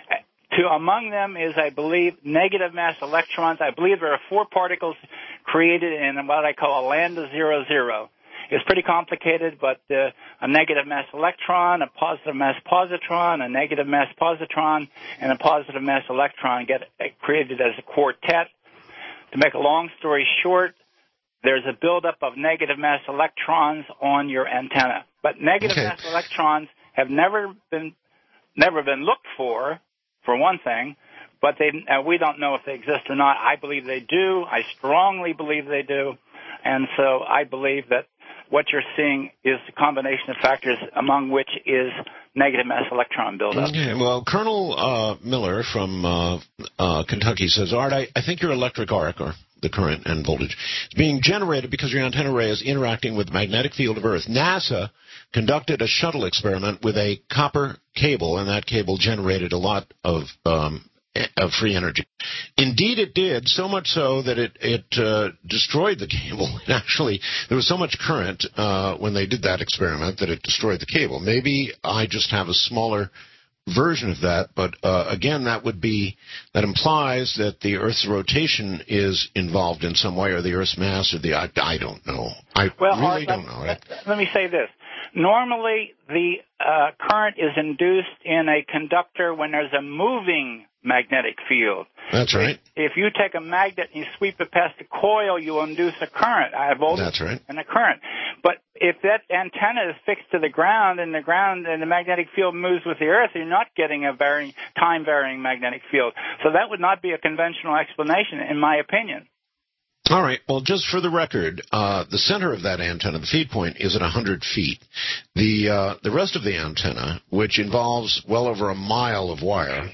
To among them is, I believe, negative mass electrons. I believe there are four particles created in what I call a lambda zero zero. It's pretty complicated, but uh, a negative mass electron, a positive mass positron, a negative mass positron, and a positive mass electron get created as a quartet. To make a long story short, there's a buildup of negative mass electrons on your antenna. But negative Okay. mass electrons have never been never been looked for, for one thing, but they uh, we don't know if they exist or not. I believe they do. I strongly believe they do. And so I believe that what you're seeing is a combination of factors, among which is negative mass electron buildup. Okay, well, Colonel uh, Miller from uh, uh, Kentucky says, Art, I, I think your electric arc, or the current and voltage, is being generated because your antenna array is interacting with the magnetic field of Earth. NASA conducted a shuttle experiment with a copper cable, and that cable generated a lot of um, of free energy. Indeed, it did, so much so that it, it uh, destroyed the cable. It actually, there was so much current uh, when they did that experiment that it destroyed the cable. Maybe I just have a smaller version of that, but uh, again, that would be, that implies that the Earth's rotation is involved in some way, or the Earth's mass, or the, I, I don't know. I well, really Art, don't let, know. Let, let me say this. Normally, the uh, current is induced in a conductor when there's a moving magnetic field. That's right. If, if you take a magnet and you sweep it past a coil, you'll induce a current, a voltage That's right. and a current. But if that antenna is fixed to the ground and the ground and the magnetic field moves with the Earth, you're not getting a varying, time-varying magnetic field. So that would not be a conventional explanation, in my opinion. All right. Well, just for the record, uh, the center of that antenna, the feed point, is at one hundred feet. The uh, the rest of the antenna, which involves well over a mile of wire,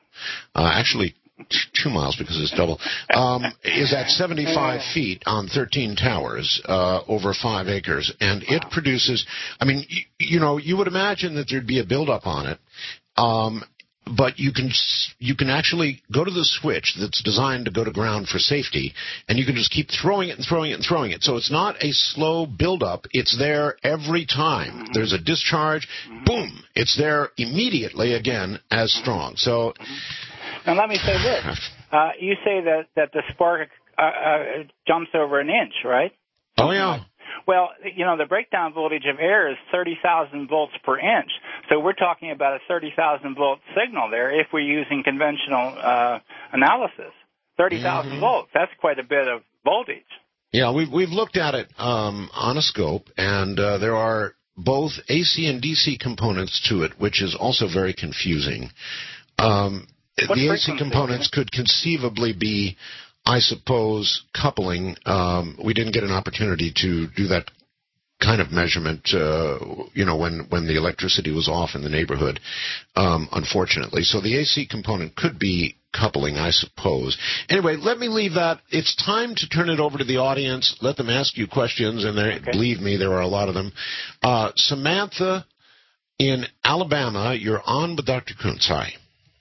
uh, actually t- two miles because it's double, um, is at seventy-five feet on thirteen towers uh, over five acres. And it produces, I mean, y- you know, you would imagine that there'd be a buildup on it. Um, But you can you can actually go to the switch that's designed to go to ground for safety, and you can just keep throwing it and throwing it and throwing it. So it's not a slow buildup. It's there every time. There's a discharge. Boom. It's there immediately again as strong. So now let me say this. Uh, you say that, that the spark uh, uh, jumps over an inch, right? Oh, yeah. Well, you know, the breakdown voltage of air is thirty thousand volts per inch. So we're talking about a thirty thousand volt signal there if we're using conventional uh, analysis. thirty thousand mm-hmm. volts, that's quite a bit of voltage. Yeah, we've, we've looked at it um, on a scope, and uh, there are both A C and D C components to it, which is also very confusing. Um, the A C components could conceivably be, I suppose, coupling. Um, we didn't get an opportunity to do that kind of measurement, uh, you know, when, when the electricity was off in the neighborhood, um, unfortunately. So the A C component could be coupling, I suppose. Anyway, let me leave that. It's time to turn it over to the audience. Let them ask you questions, and there, okay. believe me, there are a lot of them. Uh, Samantha in Alabama, you're on with Doctor Kuntz. Hi.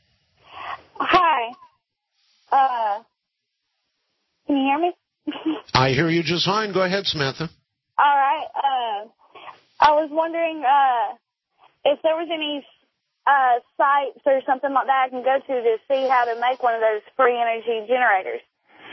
Hi. Uh, can you hear me? I hear you just fine. Go ahead, Samantha. All right. Uh, I was wondering uh, if there was any uh, sites or something like that I can go to to see how to make one of those free energy generators.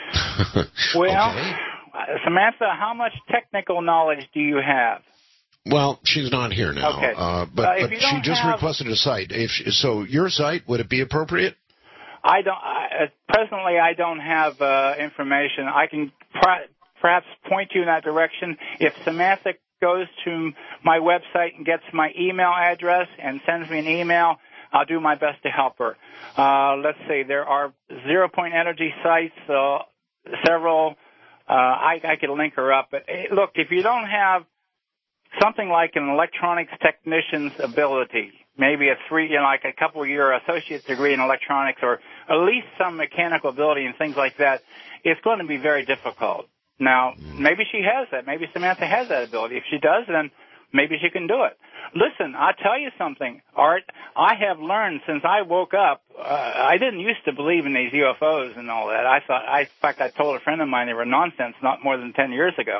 Well, okay. uh, Samantha, how much technical knowledge do you have? Well, she's not here now, okay. uh, but, uh, but she just have... requested a site. If she, so, your site, would it be appropriate? I don't. I, presently, I don't have uh, information. I can pr- perhaps point you in that direction. If Samantha goes to my website and gets my email address and sends me an email, I'll do my best to help her. Uh, let's see. There are zero-point energy sites, uh, several. Uh, I, I could link her up. But hey, look, if you don't have something like an electronics technician's ability, maybe a three, you know, like a couple-year associate's degree in electronics, or at least some mechanical ability and things like that, it's going to be very difficult. Now, maybe she has that. Maybe Samantha has that ability. If she does, then maybe she can do it. Listen, I'll tell you something, Art. I have learned since I woke up. Uh, I didn't used to believe in these U F Os and all that. I thought, I, in fact, I told a friend of mine they were nonsense not more than ten years ago.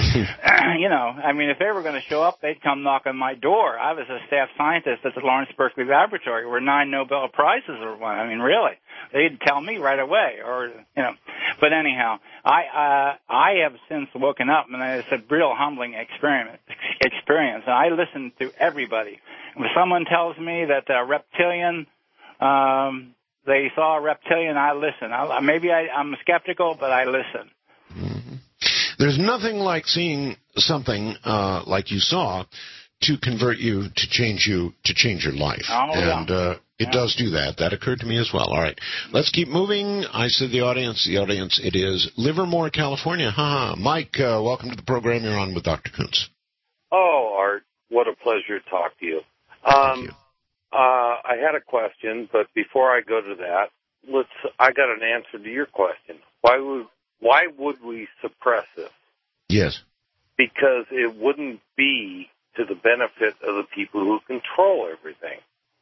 You know, I mean, if they were going to show up, they'd come knock on my door. I was a staff scientist at the Lawrence Berkeley Laboratory where nine Nobel Prizes were won. I mean, really. They'd tell me right away, or, you know. But anyhow, I uh, I have since woken up, and it's a real humbling experience. experience. And I listen to everybody. When someone tells me that a reptilian, um, they saw a reptilian, I listen. I, maybe I, I'm skeptical, but I listen. Mm-hmm. There's nothing like seeing something uh, like you saw to convert you, to change you, to change your life. Oh, and yeah. uh, it yeah. does do that. That occurred to me as well. All right. Let's keep moving. I said the audience. The audience, it is Livermore, California. Ha-ha. Mike, uh, welcome to the program. You're on with Doctor Kuntz. Oh, Art, what a pleasure to talk to you. Um, Thank you. Uh, I had a question, but before I go to that, let's. I got an answer to your question. Why would Why would we suppress this? Yes. Because it wouldn't be to the benefit of the people who control everything.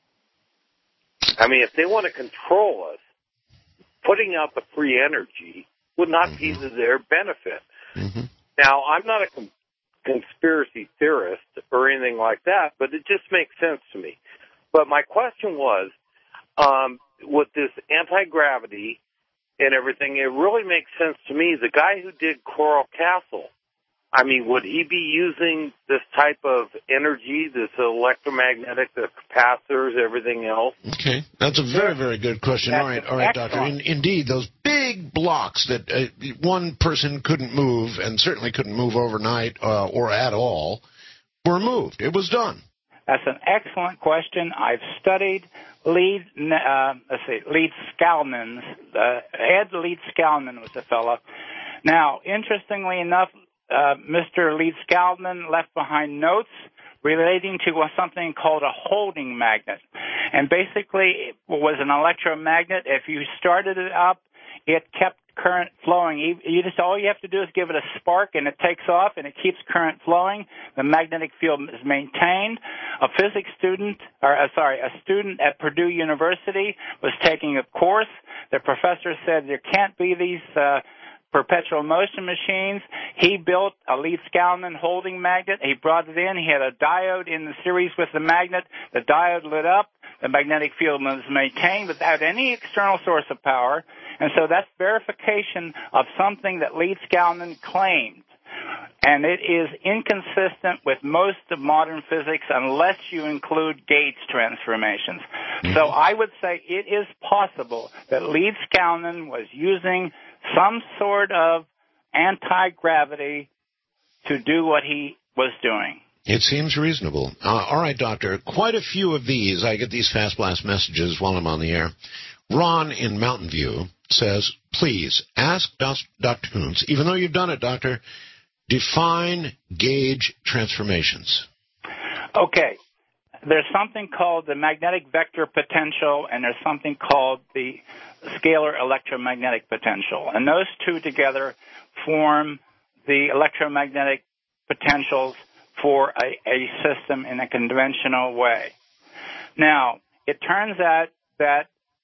I mean, if they want to control us, putting out the free energy would not mm-hmm. be to their benefit. Mm-hmm. Now, I'm not a con- conspiracy theorist or anything like that, but it just makes sense to me. But my question was, um, with this anti-gravity and everything, it really makes sense to me. The guy who did Coral Castle, I mean, would he be using this type of energy, this electromagnetic, the capacitors, everything else? Okay, that's a very, very good question. That's all right, all right, Doctor. In, indeed, those big blocks that uh, one person couldn't move, and certainly couldn't move overnight uh, or at all, were moved. It was done. That's an excellent question. I've studied Lead, uh, let's see, Lead Skalman. Uh, Ed Lead Skalman was the fellow. Now, interestingly enough, uh, Mister Lead Skalman left behind notes relating to something called a holding magnet. And basically, it was an electromagnet. If you started it up, it kept current flowing. You just all you have to do is give it a spark, and it takes off, and it keeps current flowing. The magnetic field is maintained. A physics student, or uh, sorry, a student at Purdue University was taking a course. The professor said there can't be these uh, perpetual motion machines. He built a Lead Skalman holding magnet. He brought it in. He had a diode in the series with the magnet. The diode lit up. The magnetic field was maintained without any external source of power. And so that's verification of something that Lead Skalman claimed. And it is inconsistent with most of modern physics unless you include gauge transformations. Mm-hmm. So I would say it is possible that Leeds-Kalnin was using some sort of anti-gravity to do what he was doing. It seems reasonable. Uh, all right, Doctor. Quite a few of these. I get these fast blast messages while I'm on the air. Ron in Mountain View says, please ask Doctor Koontz, even though you've done it, Doctor, define gauge transformations. Okay. There's something called the magnetic vector potential, and there's something called the scalar electromagnetic potential. And those two together form the electromagnetic potentials for a, a system in a conventional way. Now, it turns out that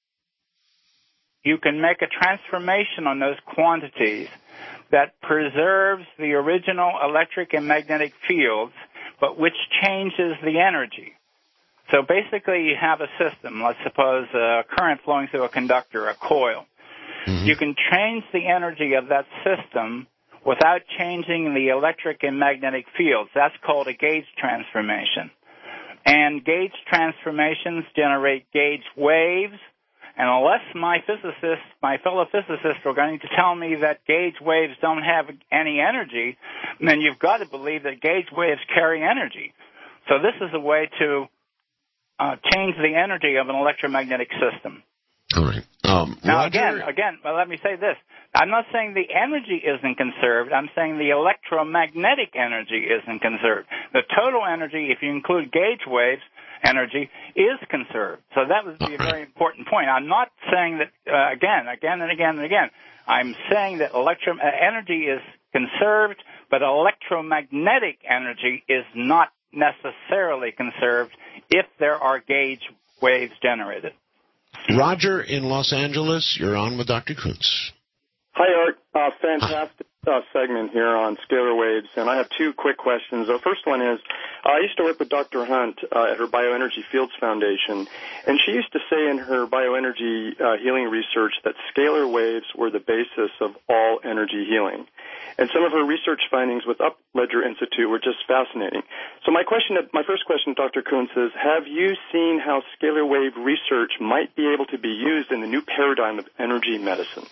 you can make a transformation on those quantities that preserves the original electric and magnetic fields, but which changes the energy. So basically you have a system, let's suppose a current flowing through a conductor, a coil. Mm-hmm. You can change the energy of that system without changing the electric and magnetic fields. That's called a gauge transformation. And gauge transformations generate gauge waves. And unless my physicists, my fellow physicists are going to tell me that gauge waves don't have any energy, then you've got to believe that gauge waves carry energy. So this is a way to uh, change the energy of an electromagnetic system. All right. Um, now, Roger... again, again, well, let me say this. I'm not saying the energy isn't conserved. I'm saying the electromagnetic energy isn't conserved. The total energy, if you include gauge waves, energy is conserved. So that would be a very important point. I'm not saying that, uh, again, again and again and again, I'm saying that electro uh, energy is conserved, but electromagnetic energy is not necessarily conserved if there are gauge waves generated. Roger in Los Angeles, you're on with Doctor Koontz. Hi, Art. Uh, fantastic uh, segment here on scalar waves, and I have two quick questions. The first one is, uh, I used to work with Doctor Hunt uh, at her Bioenergy Fields Foundation, and she used to say in her bioenergy uh, healing research that scalar waves were the basis of all energy healing. And some of her research findings with Upledger Institute were just fascinating. So my question, my first question, Doctor Koontz, is, have you seen how scalar wave research might be able to be used in the new paradigm of energy medicine?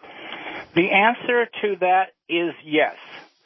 The answer to that is yes.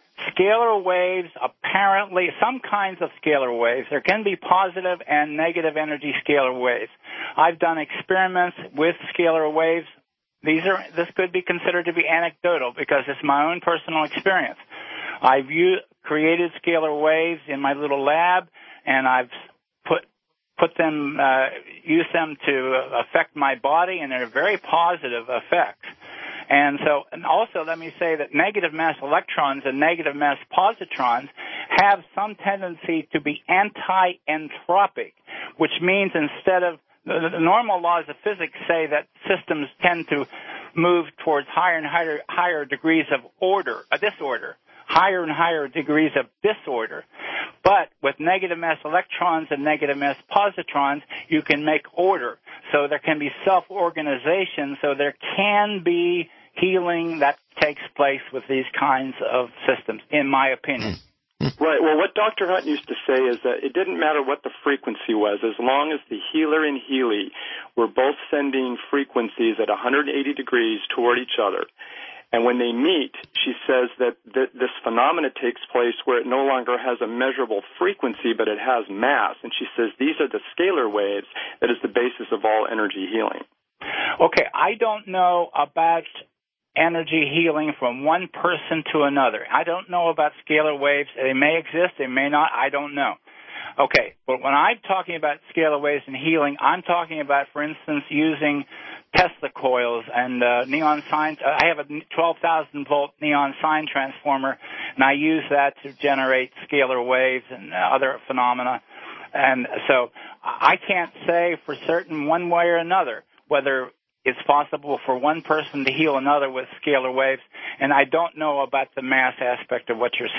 Scalar waves, apparently, some kinds of scalar waves, there can be positive and negative energy scalar waves. I've done experiments with scalar waves. These are, this could be considered to be anecdotal because it's my own personal experience. I've used, created scalar waves in my little lab, and I've put put them, uh, used them to affect my body, and they're very positive effects. And so, and also let me say that negative mass electrons and negative mass positrons have some tendency to be anti-entropic, which means instead of the, the normal laws of physics say that systems tend to move towards higher and higher, higher degrees of order, a disorder, higher and higher degrees of disorder. But with negative mass electrons and negative mass positrons, you can make order. So there can be self-organization, so there can be healing that takes place with these kinds of systems, in my opinion. Right. Well, what Doctor Hunt used to say is that it didn't matter what the frequency was, as long as the healer and healee were both sending frequencies at one hundred eighty degrees toward each other. And when they meet, she says that th- this phenomena takes place where it no longer has a measurable frequency, but it has mass. And she says these are the scalar waves that is the basis of all energy healing. Okay, I don't know about energy healing from one person to another. I don't know about scalar waves. They may exist, they may not, I don't know. Okay, but when I'm talking about scalar waves and healing, I'm talking about, for instance, using Tesla coils and uh, neon sign. Uh, I have a twelve thousand volt neon sign transformer, and I use that to generate scalar waves and uh, other phenomena. And so I can't say for certain one way or another whether it's possible for one person to heal another with scalar waves, and I don't know about the mass aspect of what you're saying.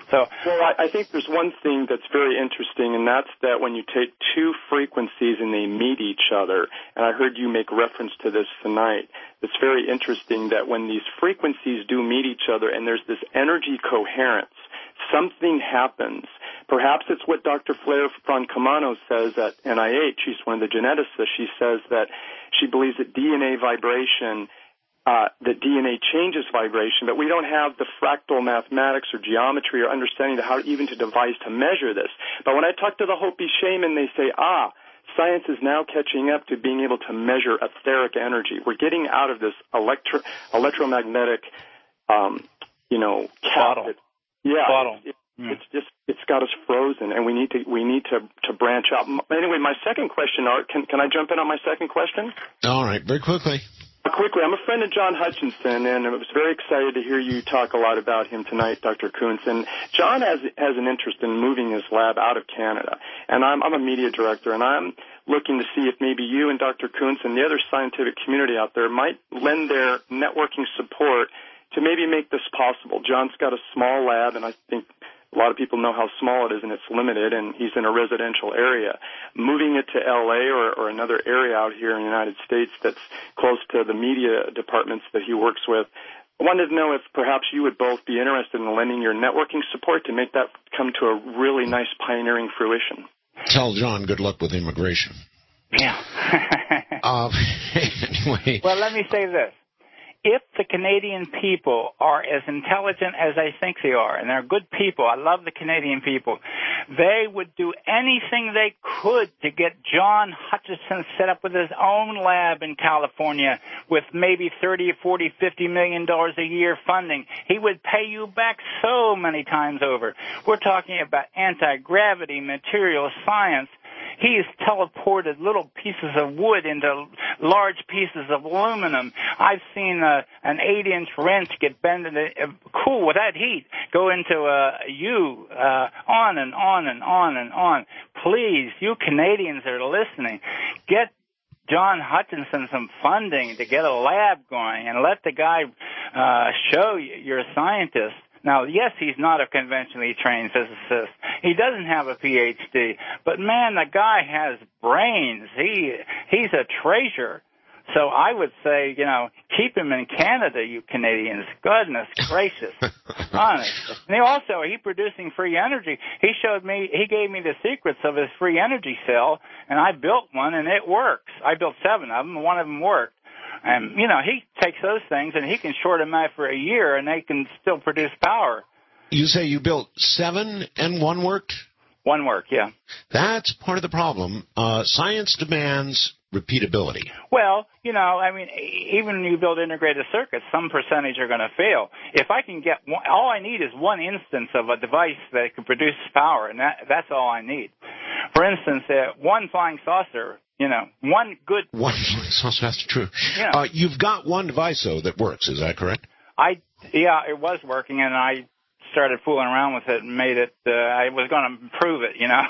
So, well, I, I think there's one thing that's very interesting, and that's that when you take two frequencies and they meet each other, and I heard you make reference to this tonight, it's very interesting that when these frequencies do meet each other and there's this energy coherence, something happens. Perhaps it's what Doctor Flair Francomano says at N I H. She's one of the geneticists. She says that she believes that D N A vibration, uh, that D N A changes vibration, but we don't have the fractal mathematics or geometry or understanding of how even to devise to measure this. But when I talk to the Hopi shaman, they say, ah, science is now catching up to being able to measure etheric energy. We're getting out of this electro electromagnetic, um, you know, bottle. Yeah, bottle. It, it, it's just it's got us frozen, and we need to we need to to branch out. Anyway, my second question, Art, can can I jump in on my second question? All right, very quickly. Quickly, I'm a friend of John Hutchinson, and I was very excited to hear you talk a lot about him tonight, Doctor Koontz. And John has has an interest in moving his lab out of Canada, and I'm I'm a media director, and I'm looking to see if maybe you and Doctor Koontz and the other scientific community out there might lend their networking support to maybe make this possible. John's got a small lab, and I think a lot of people know how small it is, and it's limited, and he's in a residential area. Moving it to L A or, or another area out here in the United States that's close to the media departments that he works with, I wanted to know if perhaps you would both be interested in lending your networking support to make that come to a really nice pioneering fruition. Tell John good luck with immigration. Yeah. uh, anyway. Well, let me say this. If the Canadian people are as intelligent as I think they are, and they're good people, I love the Canadian people, they would do anything they could to get John Hutchinson set up with his own lab in California with maybe thirty, forty, fifty million dollars a year funding. He would pay you back so many times over. We're talking about anti-gravity, material science. He's teleported little pieces of wood into large pieces of aluminum. I've seen a, an eight-inch wrench get bent into, uh, cool with that heat, go into a U, uh, on and on and on and on. Please, you Canadians that are listening, get John Hutchinson some funding to get a lab going and let the guy uh, show you you're a scientist. Now, yes, he's not a conventionally trained physicist. He doesn't have a P H D. But, man, the guy has brains. He He's a treasure. So I would say, you know, keep him in Canada, you Canadians. Goodness gracious. Honest. And he also, he producing free energy. He showed me, he gave me the secrets of his free energy cell, and I built one, and it works. I built seven of them, and one of them worked. And, you know, he takes those things and he can short them out for a year and they can still produce power. You say you built seven and one worked? One worked, yeah. That's part of the problem. Uh, science demands repeatability. Well, you know, I mean, even when you build integrated circuits, some percentage are going to fail. If I can get one, all I need is one instance of a device that can produce power, and that, that's all I need. For instance, uh, one flying saucer, you know, one good... One flying saucer, that's true. You know, uh, you've got one device, though, that works. Is that correct? I Yeah, it was working, and I started fooling around with it and made it... Uh, I was going to improve it, you know.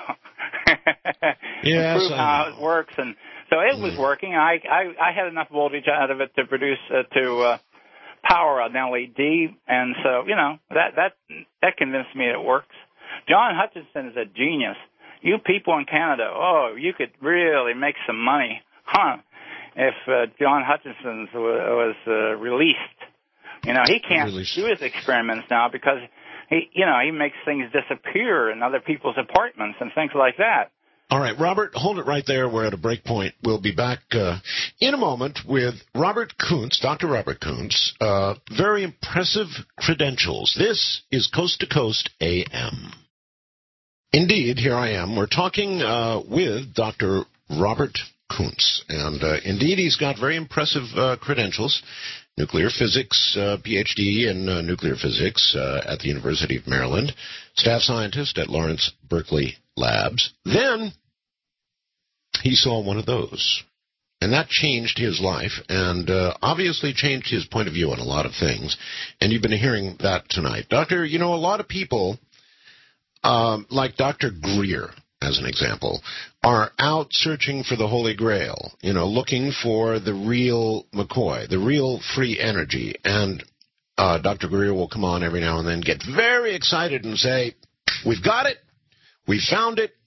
Yes, improve how it works, and... So it was working. I, I I had enough voltage out of it to produce uh, to uh, power an L E D, and so you know that that that convinced me it works. John Hutchinson is a genius. You people in Canada, oh, you could really make some money, huh? If uh, John Hutchinson was uh, released, you know he can't Released. do his experiments now because he you know he makes things disappear in other people's apartments and things like that. All right, Robert, hold it right there. We're at a break point. We'll be back uh, in a moment with Robert Koontz, Doctor Robert Koontz. Uh, very impressive credentials. This is Coast to Coast A M. Indeed, here I am. We're talking uh, with Doctor Robert Koontz. And uh, indeed, he's got very impressive uh, credentials. Nuclear physics, uh, P H D in uh, nuclear physics uh, at the University of Maryland, staff scientist at Lawrence Berkeley Labs. Then he saw one of those, and that changed his life and uh, obviously changed his point of view on a lot of things, and you've been hearing that tonight. Doctor, you know, a lot of people, um, like Doctor Greer, as an example, are out searching for the Holy Grail, you know, looking for the real McCoy, the real free energy. And uh, Doctor Greer will come on every now and then, get very excited and say, we've got it, we found it,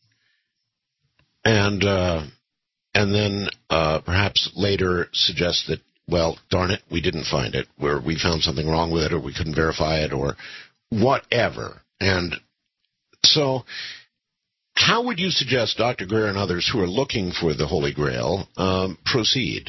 and uh, and then uh, perhaps later suggest that, well, darn it, we didn't find it, where we found something wrong with it, or we couldn't verify it, or whatever. And so how would you suggest Doctor Greer and others who are looking for the Holy Grail um, proceed?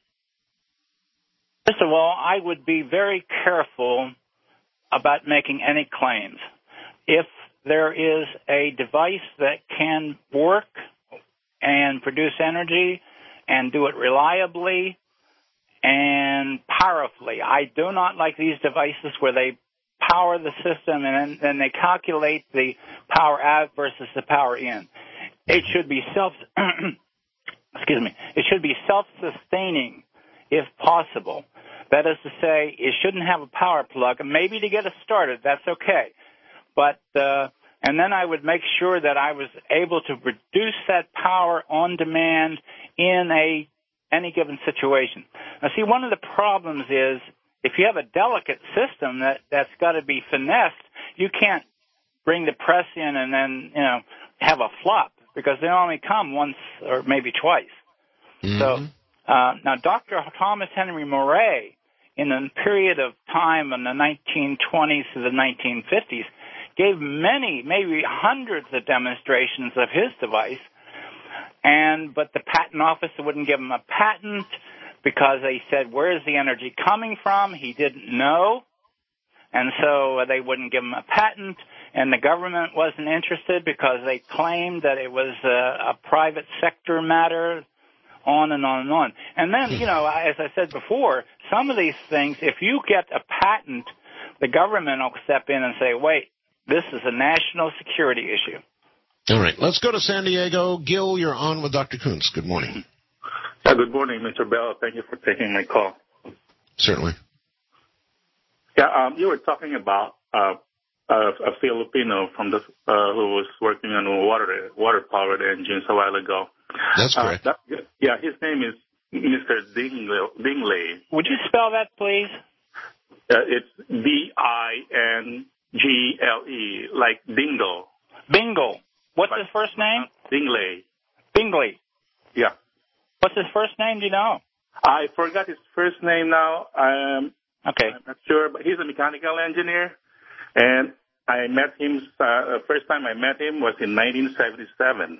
First of all, I would be very careful about making any claims. If there is a device that can work and produce energy and do it reliably and powerfully, I do not like these devices where they power the system and then they calculate the power out versus the power in. It should be self, excuse me, it should be self-sustaining if possible. That is to say, it shouldn't have a power plug, maybe to get us started, that's okay. But, uh, and then I would make sure that I was able to produce that power on demand in a any given situation. Now, see, one of the problems is if you have a delicate system that, that's got to be finessed, you can't bring the press in and then, you know, have a flop because they only come once or maybe twice. Mm-hmm. So, uh, now Doctor Thomas Henry Moray, in a period of time in the nineteen twenties to the nineteen fifties, gave many, maybe hundreds of demonstrations of his device, and but the patent office wouldn't give him a patent because they said, where is the energy coming from? He didn't know, and so they wouldn't give him a patent, and the government wasn't interested because they claimed that it was a, a private sector matter, on and on and on. And then, you know, as I said before, some of these things, if you get a patent, the government will step in and say, wait, this is a national security issue. All right. Let's go to San Diego. Gil, you're on with Doctor Kuntz. Good morning. Uh, good morning, Mister Bell. Thank you for taking my call. Certainly. Yeah, um, you were talking about uh, a, a Filipino from the uh, who was working on water water powered engines a while ago. That's correct. Uh, that, yeah, his name is Mister Dingley. Dingley. Would you spell that, please? Uh, it's D I N G L E, like Dingle. Bingle. What's but, his first name? Dingley. Bingley. Yeah. What's his first name? Do you know? I forgot his first name now. Um, okay. I'm not sure, but he's a mechanical engineer, and I met him. Uh, the first time I met him was in nineteen seventy-seven.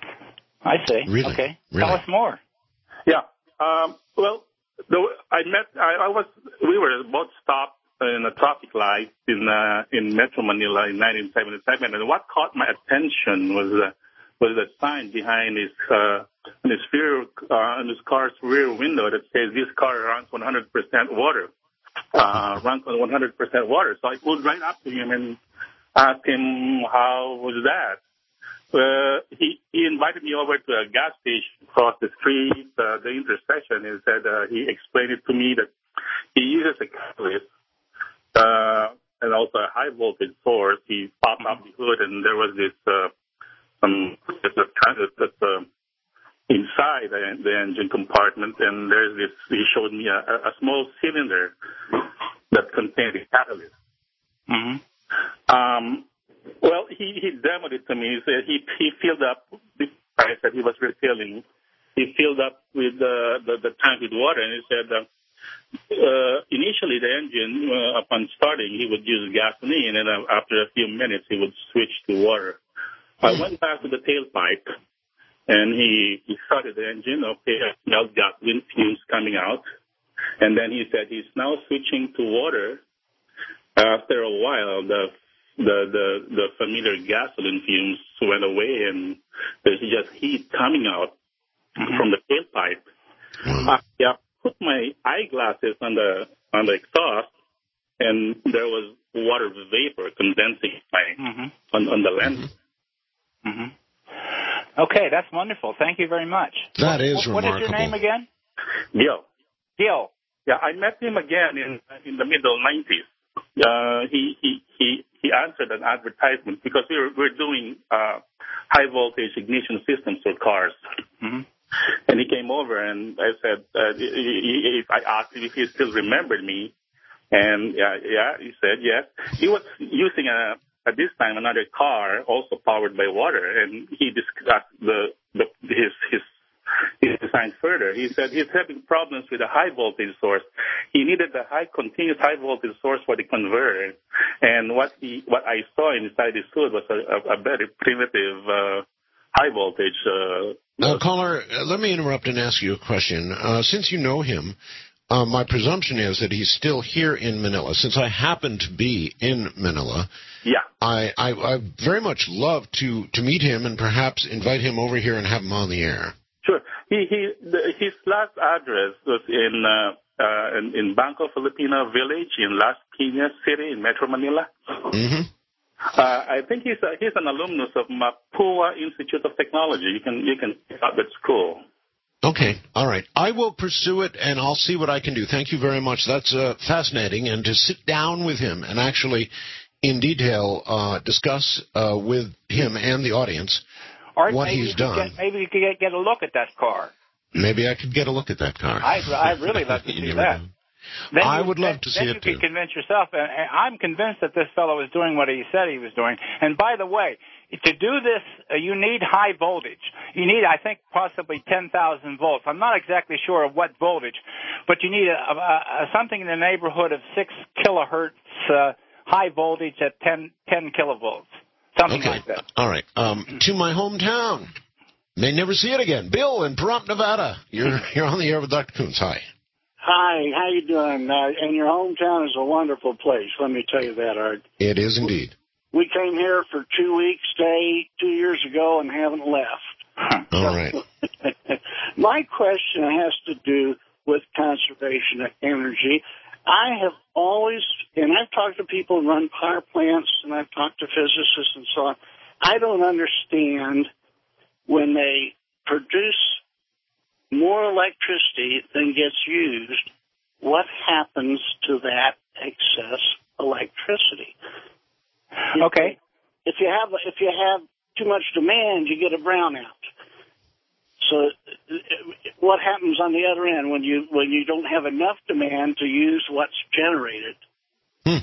I see. Really? Okay. Really? Tell us more. Yeah. Um, well, the, I met. I, I was. We were both stopped in a traffic light in uh, in Metro Manila in nineteen seventy-seven, and what caught my attention was uh, was the sign behind his uh, in his rear uh, in his car's rear window that says this car runs one hundred percent water. Uh, runs on one hundred percent water. So I pulled right up to him and asked him how was that. Uh, he, he invited me over to a gas station across the street, uh, the intersection. He said, uh, he explained it to me that he uses a catalyst, uh, and also a high voltage source. He popped up the hood and there was this, uh, some, it's a kind of, that's, uh, inside the, the engine compartment, and there's this, he showed me a, a small cylinder that contained a catalyst. Mm-hmm. Um, Well, he, he demoed it to me. He said he, he filled up the price that he was refilling. He filled up with uh, the, the tank with water, and he said uh, uh, initially the engine, uh, upon starting, he would use gasoline, and uh, after a few minutes he would switch to water. I went back to the tailpipe, and he, he started the engine. Okay, I smelled gasoline fumes coming out, and then he said he's now switching to water. After a while, the The, the the familiar gasoline fumes went away, and there's just heat coming out mm-hmm. from the tailpipe. Mm-hmm. I yeah, put my eyeglasses on the on the exhaust, and there was water vapor condensing my, mm-hmm. on, on the lens. Mm-hmm. Okay, that's wonderful. Thank you very much. That what, is what, remarkable. What is your name again? Gil. Gil. Yeah, I met him again in in the middle nineties. Uh, he he he. He answered an advertisement because we were, we were doing uh, high voltage ignition systems for cars. Mm-hmm. And he came over and I said, uh, if I asked him if he still remembered me, And yeah, yeah, he said yes. He was using a at this time another car also powered by water, and he discussed the, the his his his design further. He said he's having problems with a high voltage source. He needed a high continuous high voltage source for the converter, and what he what I saw inside his hood was a, a, a very primitive uh, high voltage. Uh, uh, caller, uh, let me interrupt and ask you a question. Uh, since you know him, uh, my presumption is that he's still here in Manila. Since I happen to be in Manila, yeah, I, I I very much love to to meet him and perhaps invite him over here and have him on the air. Sure. He he the, his last address was in uh, uh in, in Bangko Filipino Village in Las Piñas City in Metro Manila. Mm-hmm. Uh, I think he's a, he's an alumnus of Mapua Institute of Technology. You can you can check out that school. Okay, all right. I will pursue it, and I'll see what I can do. Thank you very much. That's uh, fascinating, and to sit down with him and actually, in detail, uh, discuss uh, with him and the audience or what maybe he's you done. Get, maybe you could get, get a look at that car. Maybe I could get a look at that car. I'd, I'd really love to see that. Then I you, would love then, to see then it, you too. could convince yourself, and, and I'm convinced that this fellow is doing what he said he was doing. And by the way, to do this, uh, you need high voltage. You need, I think, possibly ten thousand volts. I'm not exactly sure of what voltage, but you need a, a, a, something in the neighborhood of six kilohertz uh, high voltage at ten, ten kilovolts, something okay. like that. All right. Um, to my hometown. May never see it again. Bill in Pahrump, Nevada. You're you're on the air with Doctor Koontz. Hi. Hi, how you doing? Uh, and your hometown is a wonderful place. Let me tell you that, Art. It is indeed. We came here for two weeks, stay two years ago, and haven't left. All right. My question has to do with conservation of energy. I have always, and I've talked to people who run power plants, and I've talked to physicists and so on. I don't understand when they produce more electricity than gets used, what happens to that excess electricity? Okay. If you have if you have too much demand, you get a brownout. So, what happens on the other end when you when you don't have enough demand to use what's generated? Hmm.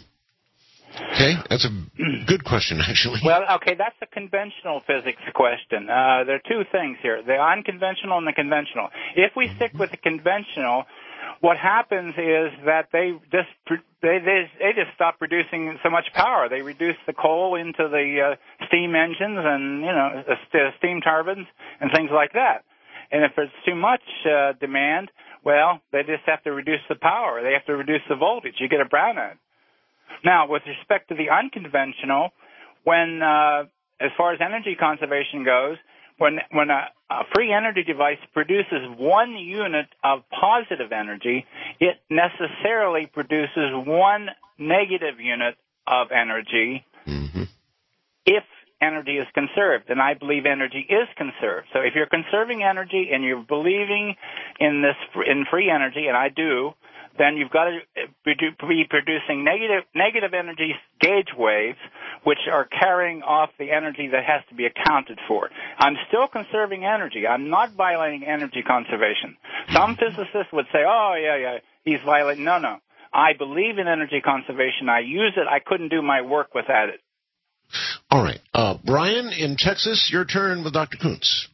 Okay, that's a good question, actually. Well, okay, that's a conventional physics question. Uh, there are two things here, the unconventional and the conventional. If we stick with the conventional, what happens is that they just they they, they just stop producing so much power. They reduce the coal into the uh, steam engines and, you know, the steam turbines and things like that. And if there's too much uh, demand, well, they just have to reduce the power. They have to reduce the voltage. You get a brownout. Now, with respect to the unconventional, when, uh, as far as energy conservation goes, when when a, a free energy device produces one unit of positive energy, it necessarily produces one negative unit of energy mm-hmm. if energy is conserved. And I believe energy is conserved. So if you're conserving energy and you're believing in this in free energy, and I do, then you've got to be producing negative negative energy gauge waves, which are carrying off the energy that has to be accounted for. I'm still conserving energy. I'm not violating energy conservation. Some physicists would say, oh, yeah, yeah, he's violating. No, no. I believe in energy conservation. I use it. I couldn't do my work without it. All right. Uh, Brian in Texas, your turn with Doctor Koontz.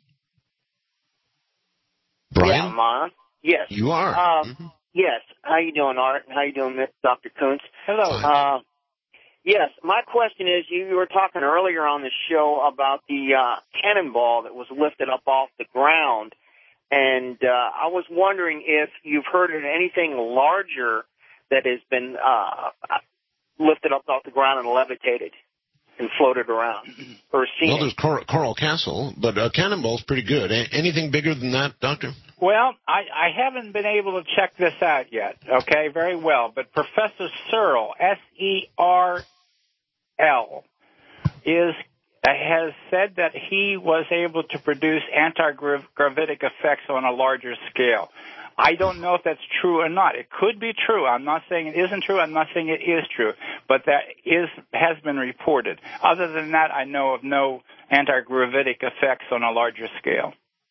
Brian? Yeah, I'm on. Yes. You are. Uh, mm-hmm. Yes. How you doing, Art? How you doing, Mister Doctor Koontz? Hello. Uh, yes. My question is, you were talking earlier on the show about the uh, cannonball that was lifted up off the ground, and uh, I was wondering if you've heard of anything larger that has been uh, lifted up off the ground and levitated and floated around, or seen. Well, there's Coral, Coral Castle, but a cannonball's pretty good. A- anything bigger than that, Doctor? Well, I, I haven't been able to check this out yet, okay, very well. But Professor Searle, S E R L, is has said that he was able to produce anti-gravitic effects on a larger scale. I don't know if that's true or not. It could be true. I'm not saying it isn't true. I'm not saying it is true. But that is has been reported. Other than that, I know of no anti-gravitic effects on a larger scale.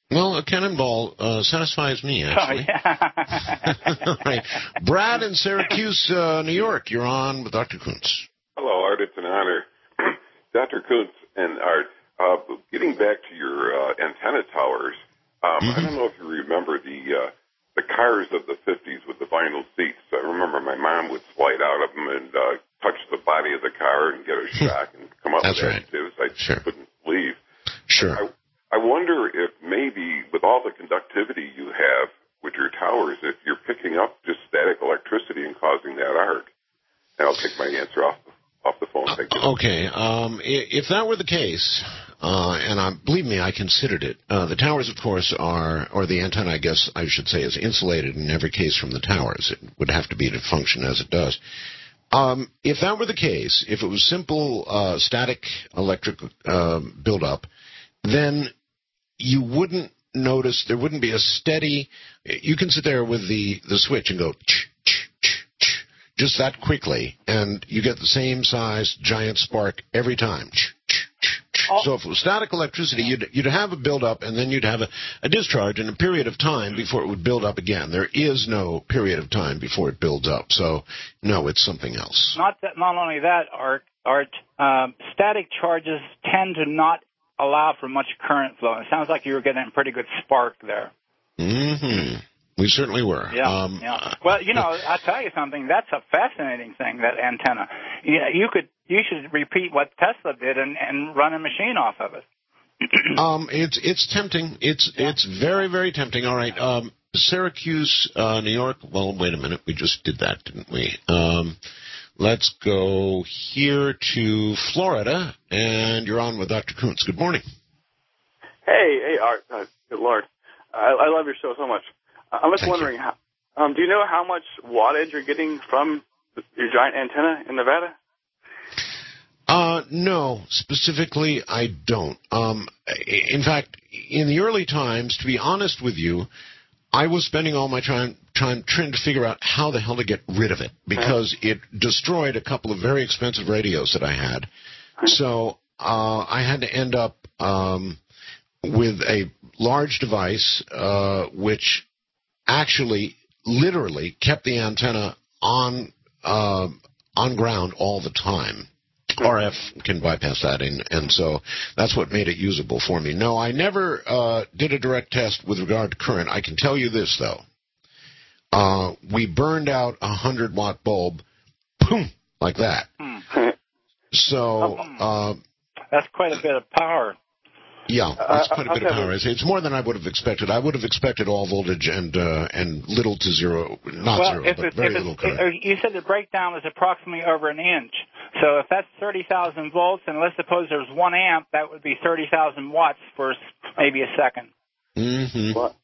Well, a cannonball uh, satisfies me, actually. Oh, yeah. Right. Brad in Syracuse, uh, New York, you're on with Doctor Kuntz. Hello, Art. It's an honor. Doctor Kuntz and Art, uh, getting back to your uh, antenna towers, um, mm-hmm. I don't know if you remember the uh, the cars of the fifties with the vinyl seats. I remember my mom would slide out of them and uh, touch the body of the car and get a shock and come up That's with right. additives I sure. couldn't believe. Sure. I, I wonder if maybe with all the conductivity you have with your towers, if you're picking up just static electricity and causing that arc. And I'll take my answer off the, off the phone. Thank you. Uh, okay. Um, if that were the case, uh, and I, believe me, I considered it, uh, the towers, of course, are, or the antenna, I guess I should say, is insulated in every case from the towers. It would have to be to function as it does. Um, if that were the case, if it was simple uh, static electric uh, buildup, then you wouldn't notice, there wouldn't be a steady, you can sit there with the, the switch and go, ch, ch, ch, ch, just that quickly, and you get the same size giant spark every time. Ch, ch, ch, ch. Oh. So if it was static electricity, you'd, you'd have a buildup, and then you'd have a, a discharge in a period of time before it would build up again. There is no period of time before it builds up, so no, it's something else. Not that, not only that, Art, Art um, static charges tend to not allow for much current flow. It sounds like you were getting a pretty good spark there. Mm-hmm. We certainly were. Yeah, um, yeah. Well, you know, I'll tell you something. That's a fascinating thing, that antenna. You, you could, you should repeat what Tesla did and, and run a machine off of it. um, it's it's tempting. It's yeah. it's very very tempting. All right, um, Syracuse, uh, New York. Well, wait a minute. We just did that, didn't we? Um, let's go here to Florida, and you're on with Doctor Kuntz. Good morning. Hey, hey, Art. Uh, good Lord, I, I love your show so much. I'm just Thank wondering, how, um, do you know how much wattage you're getting from your giant antenna in Nevada? Uh, no, specifically, I don't. Um, in fact, in the early times, to be honest with you, I was spending all my time, time trying to figure out how the hell to get rid of it, because it destroyed a couple of very expensive radios that I had. So uh, I had to end up um, with a large device uh, which actually literally kept the antenna on uh, on ground all the time. R F can bypass that, and, and so that's what made it usable for me. No, I never uh, did a direct test with regard to current. I can tell you this, though. Uh, we burned out a one hundred watt bulb, boom, like that. Hmm. So uh, that's quite a bit of power. Yeah, it's quite a bit of power. It's, it's more than I would have expected. I would have expected all voltage and uh, and little to zero, not well, zero, if but it's, very if little it's, current. You said the breakdown was approximately over an inch. So if that's thirty thousand volts, and let's suppose there's one amp, that would be thirty thousand watts for maybe a second. Mm-hmm. What?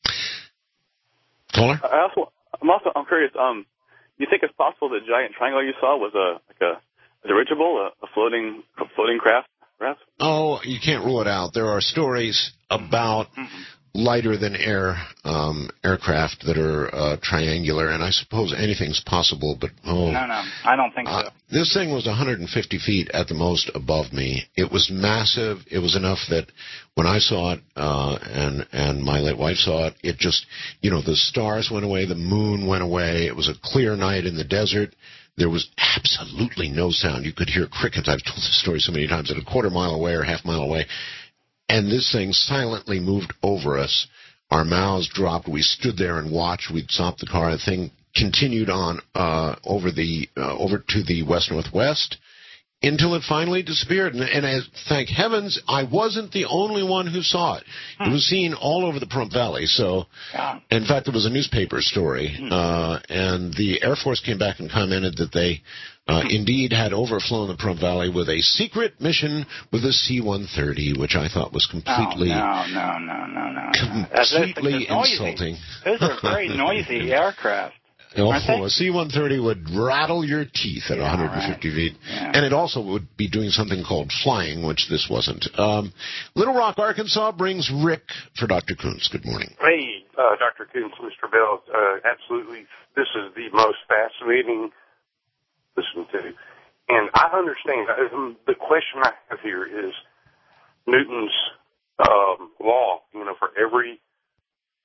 Caller? I also, I'm also I'm curious. Um, you think it's possible the giant triangle you saw was a like a, a dirigible, a, a floating a floating craft? Perhaps? Oh, you can't rule it out. There are stories about lighter than air um, aircraft that are uh, triangular, and I suppose anything's possible. But oh, no, no, I don't think uh, so. This thing was one hundred fifty feet at the most above me. It was massive. It was enough that when I saw it, uh, and and my late wife saw it, it just, you know, the stars went away, the moon went away. It was a clear night in the desert. There was absolutely no sound. You could hear crickets. I've told this story so many times, at a quarter mile away or half mile away. And this thing silently moved over us. Our mouths dropped. We stood there and watched. We'd stopped the car. The thing continued on uh, over the uh, over to the west-northwest until it finally disappeared. And, and as, thank heavens, I wasn't the only one who saw it. Hmm. It was seen all over the Pahrump Valley. So, yeah. In fact, there was a newspaper story, hmm. uh, and the Air Force came back and commented that they uh, indeed had overflown the Pahrump Valley with a secret mission with a C one thirty, which I thought was completely, oh, no, no, no, no, no, completely no. insulting. Those are very noisy aircraft. Oh, a C one thirty would rattle your teeth at yeah, one hundred fifty right. feet. Yeah. And it also would be doing something called flying, which this wasn't. Um, Little Rock, Arkansas brings Rick for Doctor Kuntz. Good morning. Hey, uh, Doctor Kuntz, Mister Bell. Uh, absolutely, this is the most fascinating listen to. And I understand. Um, the question I have here is Newton's um, law. You know, for every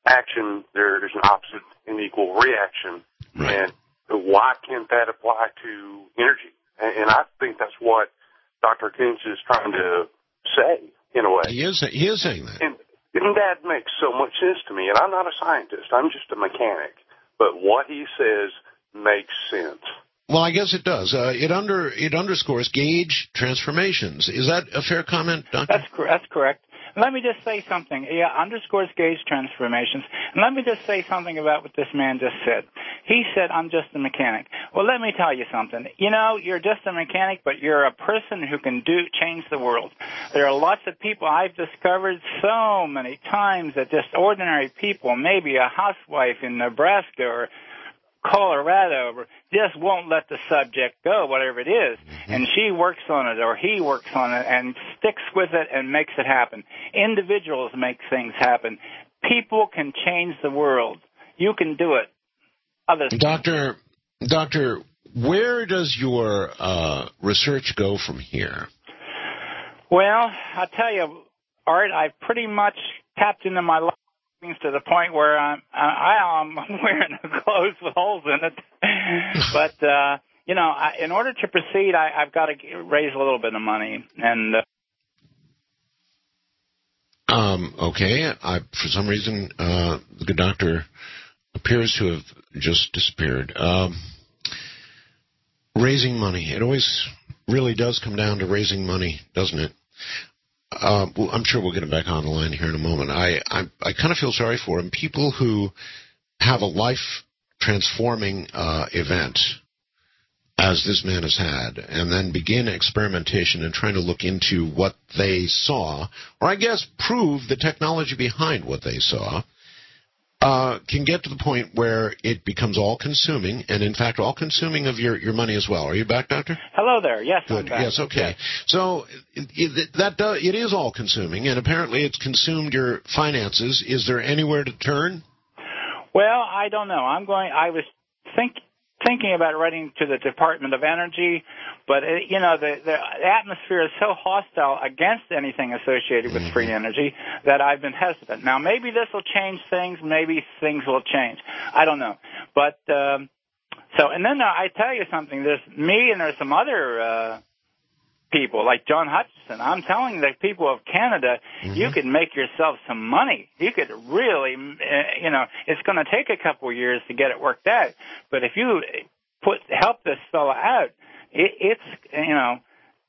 action, there, there's an opposite and equal reaction. Right. And why can't that apply to energy? And, and I think that's what Doctor Koontz is trying to say, in a way. He is, he is saying that. And, and that makes so much sense to me. And I'm not a scientist. I'm just a mechanic. But what he says makes sense. Well, I guess it does. Uh, it under it underscores gauge transformations. Is that a fair comment, Doctor? That's, cor- that's correct. Let me just say something. Yeah, underscores gauge transformations. And let me just say something about what this man just said. He said, I'm just a mechanic. Well, let me tell you something. You know, you're just a mechanic, but you're a person who can do change the world. There are lots of people I've discovered so many times that just ordinary people, maybe a housewife in Nebraska or Colorado, just won't let the subject go, whatever it is, and she works on it or he works on it and sticks with it and makes it happen. Individuals make things happen. People can change the world. You can do it. Others Doctor, Doctor, where does your uh, research go from here? Well, I'll tell you, Art, I've pretty much tapped into my life to the point where I'm, I, I'm wearing clothes with holes in it. But, uh, you know, I, in order to proceed, I, I've got to raise a little bit of money. And uh, um, okay, I, for some reason, uh, the good doctor appears to have just disappeared. Um, raising money. It always really does come down to raising money, doesn't it? Uh, well, I'm sure we'll get him back on the line here in a moment. I I, I kind of feel sorry for him. People who have a life-transforming uh, event, as this man has had, and then begin experimentation and trying to look into what they saw, or I guess prove the technology behind what they saw, uh, can get to the point where it becomes all-consuming, and in fact all-consuming of your, your money as well. Are you back, Doctor? Hello there. Yes, Good. I'm back. Yes, okay. Yes. So it, it, that does, it is all-consuming, and apparently it's consumed your finances. Is there anywhere to turn? Well, I don't know. I'm going. I was think, thinking about writing to the Department of Energy, but it, you know, the, the atmosphere is so hostile against anything associated with mm-hmm. free energy that I've been hesitant. Now, maybe this will change things. Maybe things will change. I don't know. But um, so, and then uh, I tell you something. There's me, and there's some other uh, people like John Hutchison. I'm telling the people of Canada, mm-hmm. you could make yourself some money. You could really, uh, you know, it's going to take a couple of years to get it worked out. But if you put help this fella out, it, it's, you know,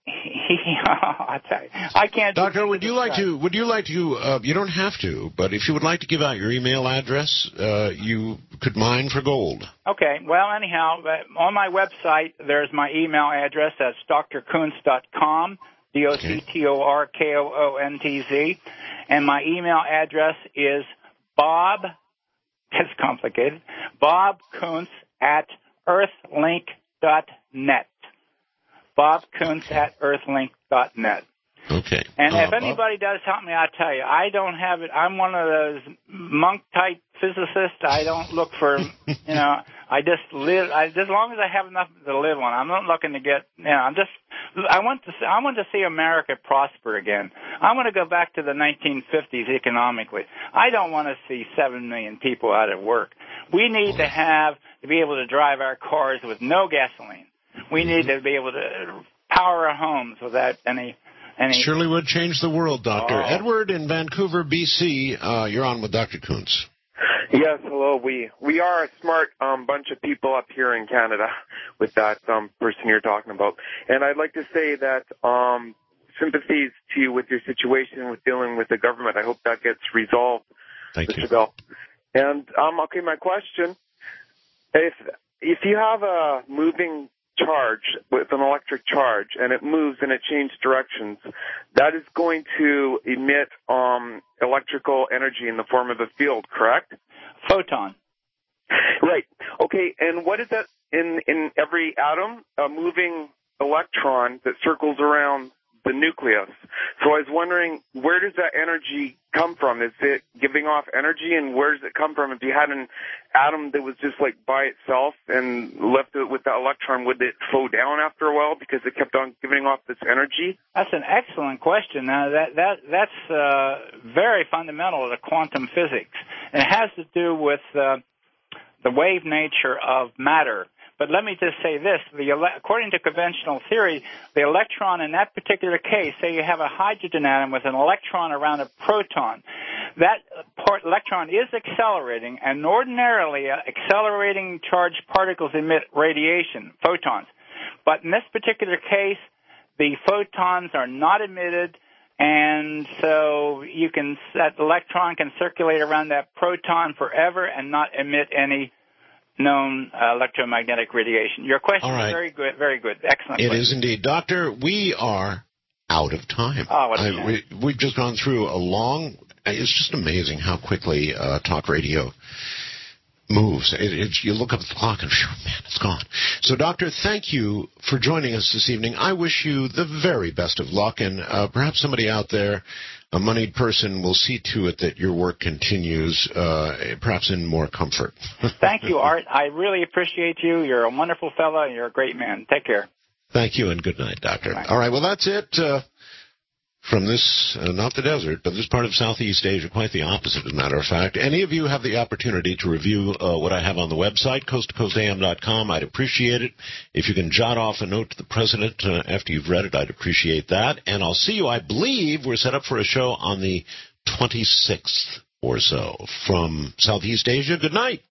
I tell you, I can't. Doctor, would you like to? Would you like to? Uh, you don't have to, but if you would like to give out your email address, uh, you could mine for gold. Okay. Well, anyhow, on my website, there's my email address. That's d r koontz dot com, D O C T O R K O O N T Z, and my email address is Bob. It's complicated. Bob Koontz at earthlink dot net. Bob Koontz at earthlink dot net. Okay. And uh, if anybody Bob. does help me, I'll tell you, I don't have it. I'm one of those monk-type physicists. I don't look for, you know, I just live, I, as long as I have enough to live on. I'm not looking to get, you know, I'm just, I want to, I want to see America prosper again. I want to go back to the nineteen fifties economically. I don't want to see seven million people out of work. We need to have, to be able to drive our cars with no gasoline. We need to be able to power our homes without any... any Surely would change the world, Doctor. Oh. Edward in Vancouver, B C, uh, you're on with Doctor Koontz. Yes, hello. We we are a smart um, bunch of people up here in Canada with that um, person you're talking about. And I'd like to say that um, sympathies to you with your situation with dealing with the government. I hope that gets resolved, Thank Mister you. Bell. And, um, okay, my question, if if you have a moving charge with an electric charge and it moves and it changes directions, that is going to emit um, electrical energy in the form of a field, correct? Photon. Right. Okay, and what is that in, in every atom? A moving electron that circles around the nucleus. So So I was wondering, where does that energy come from? Is it giving off energy, and where does it come from? If you had an atom that was just like by itself and left it with that electron, would it slow down after a while because it kept on giving off this energy? That's an excellent question. Now, that that that's uh, very fundamental to quantum physics, and it has to do with uh, the wave nature of matter. But let me just say this. The ele- according to conventional theory, the electron in that particular case, say you have a hydrogen atom with an electron around a proton, that part electron is accelerating, and ordinarily uh, accelerating charged particles emit radiation, photons. But in this particular case, the photons are not emitted, and so you can that electron can circulate around that proton forever and not emit any known uh, electromagnetic radiation. Your question right. is very good, very good. Excellent It question. is indeed. Doctor, we are out of time. Oh, what a I, shame. we, we've just gone through a long, it's just amazing how quickly uh, talk radio moves. It, it's, you look up at the clock and, phew, man, it's gone. So, Doctor, thank you for joining us this evening. I wish you the very best of luck, and uh, perhaps somebody out there, a moneyed person, will see to it that your work continues, uh, perhaps in more comfort. Thank you, Art. I really appreciate you. You're a wonderful fellow, and you're a great man. Take care. Thank you, and good night, Doctor. Bye. All right, well, that's it uh, from this, uh, not the desert, but this part of Southeast Asia, quite the opposite, as a matter of fact. Any of you have the opportunity to review uh, what I have on the website, coast to coast a m dot com, I'd appreciate it. If you can jot off a note to the president uh, after you've read it, I'd appreciate that. And I'll see you, I believe, we're set up for a show on the twenty-sixth or so from Southeast Asia. Good night.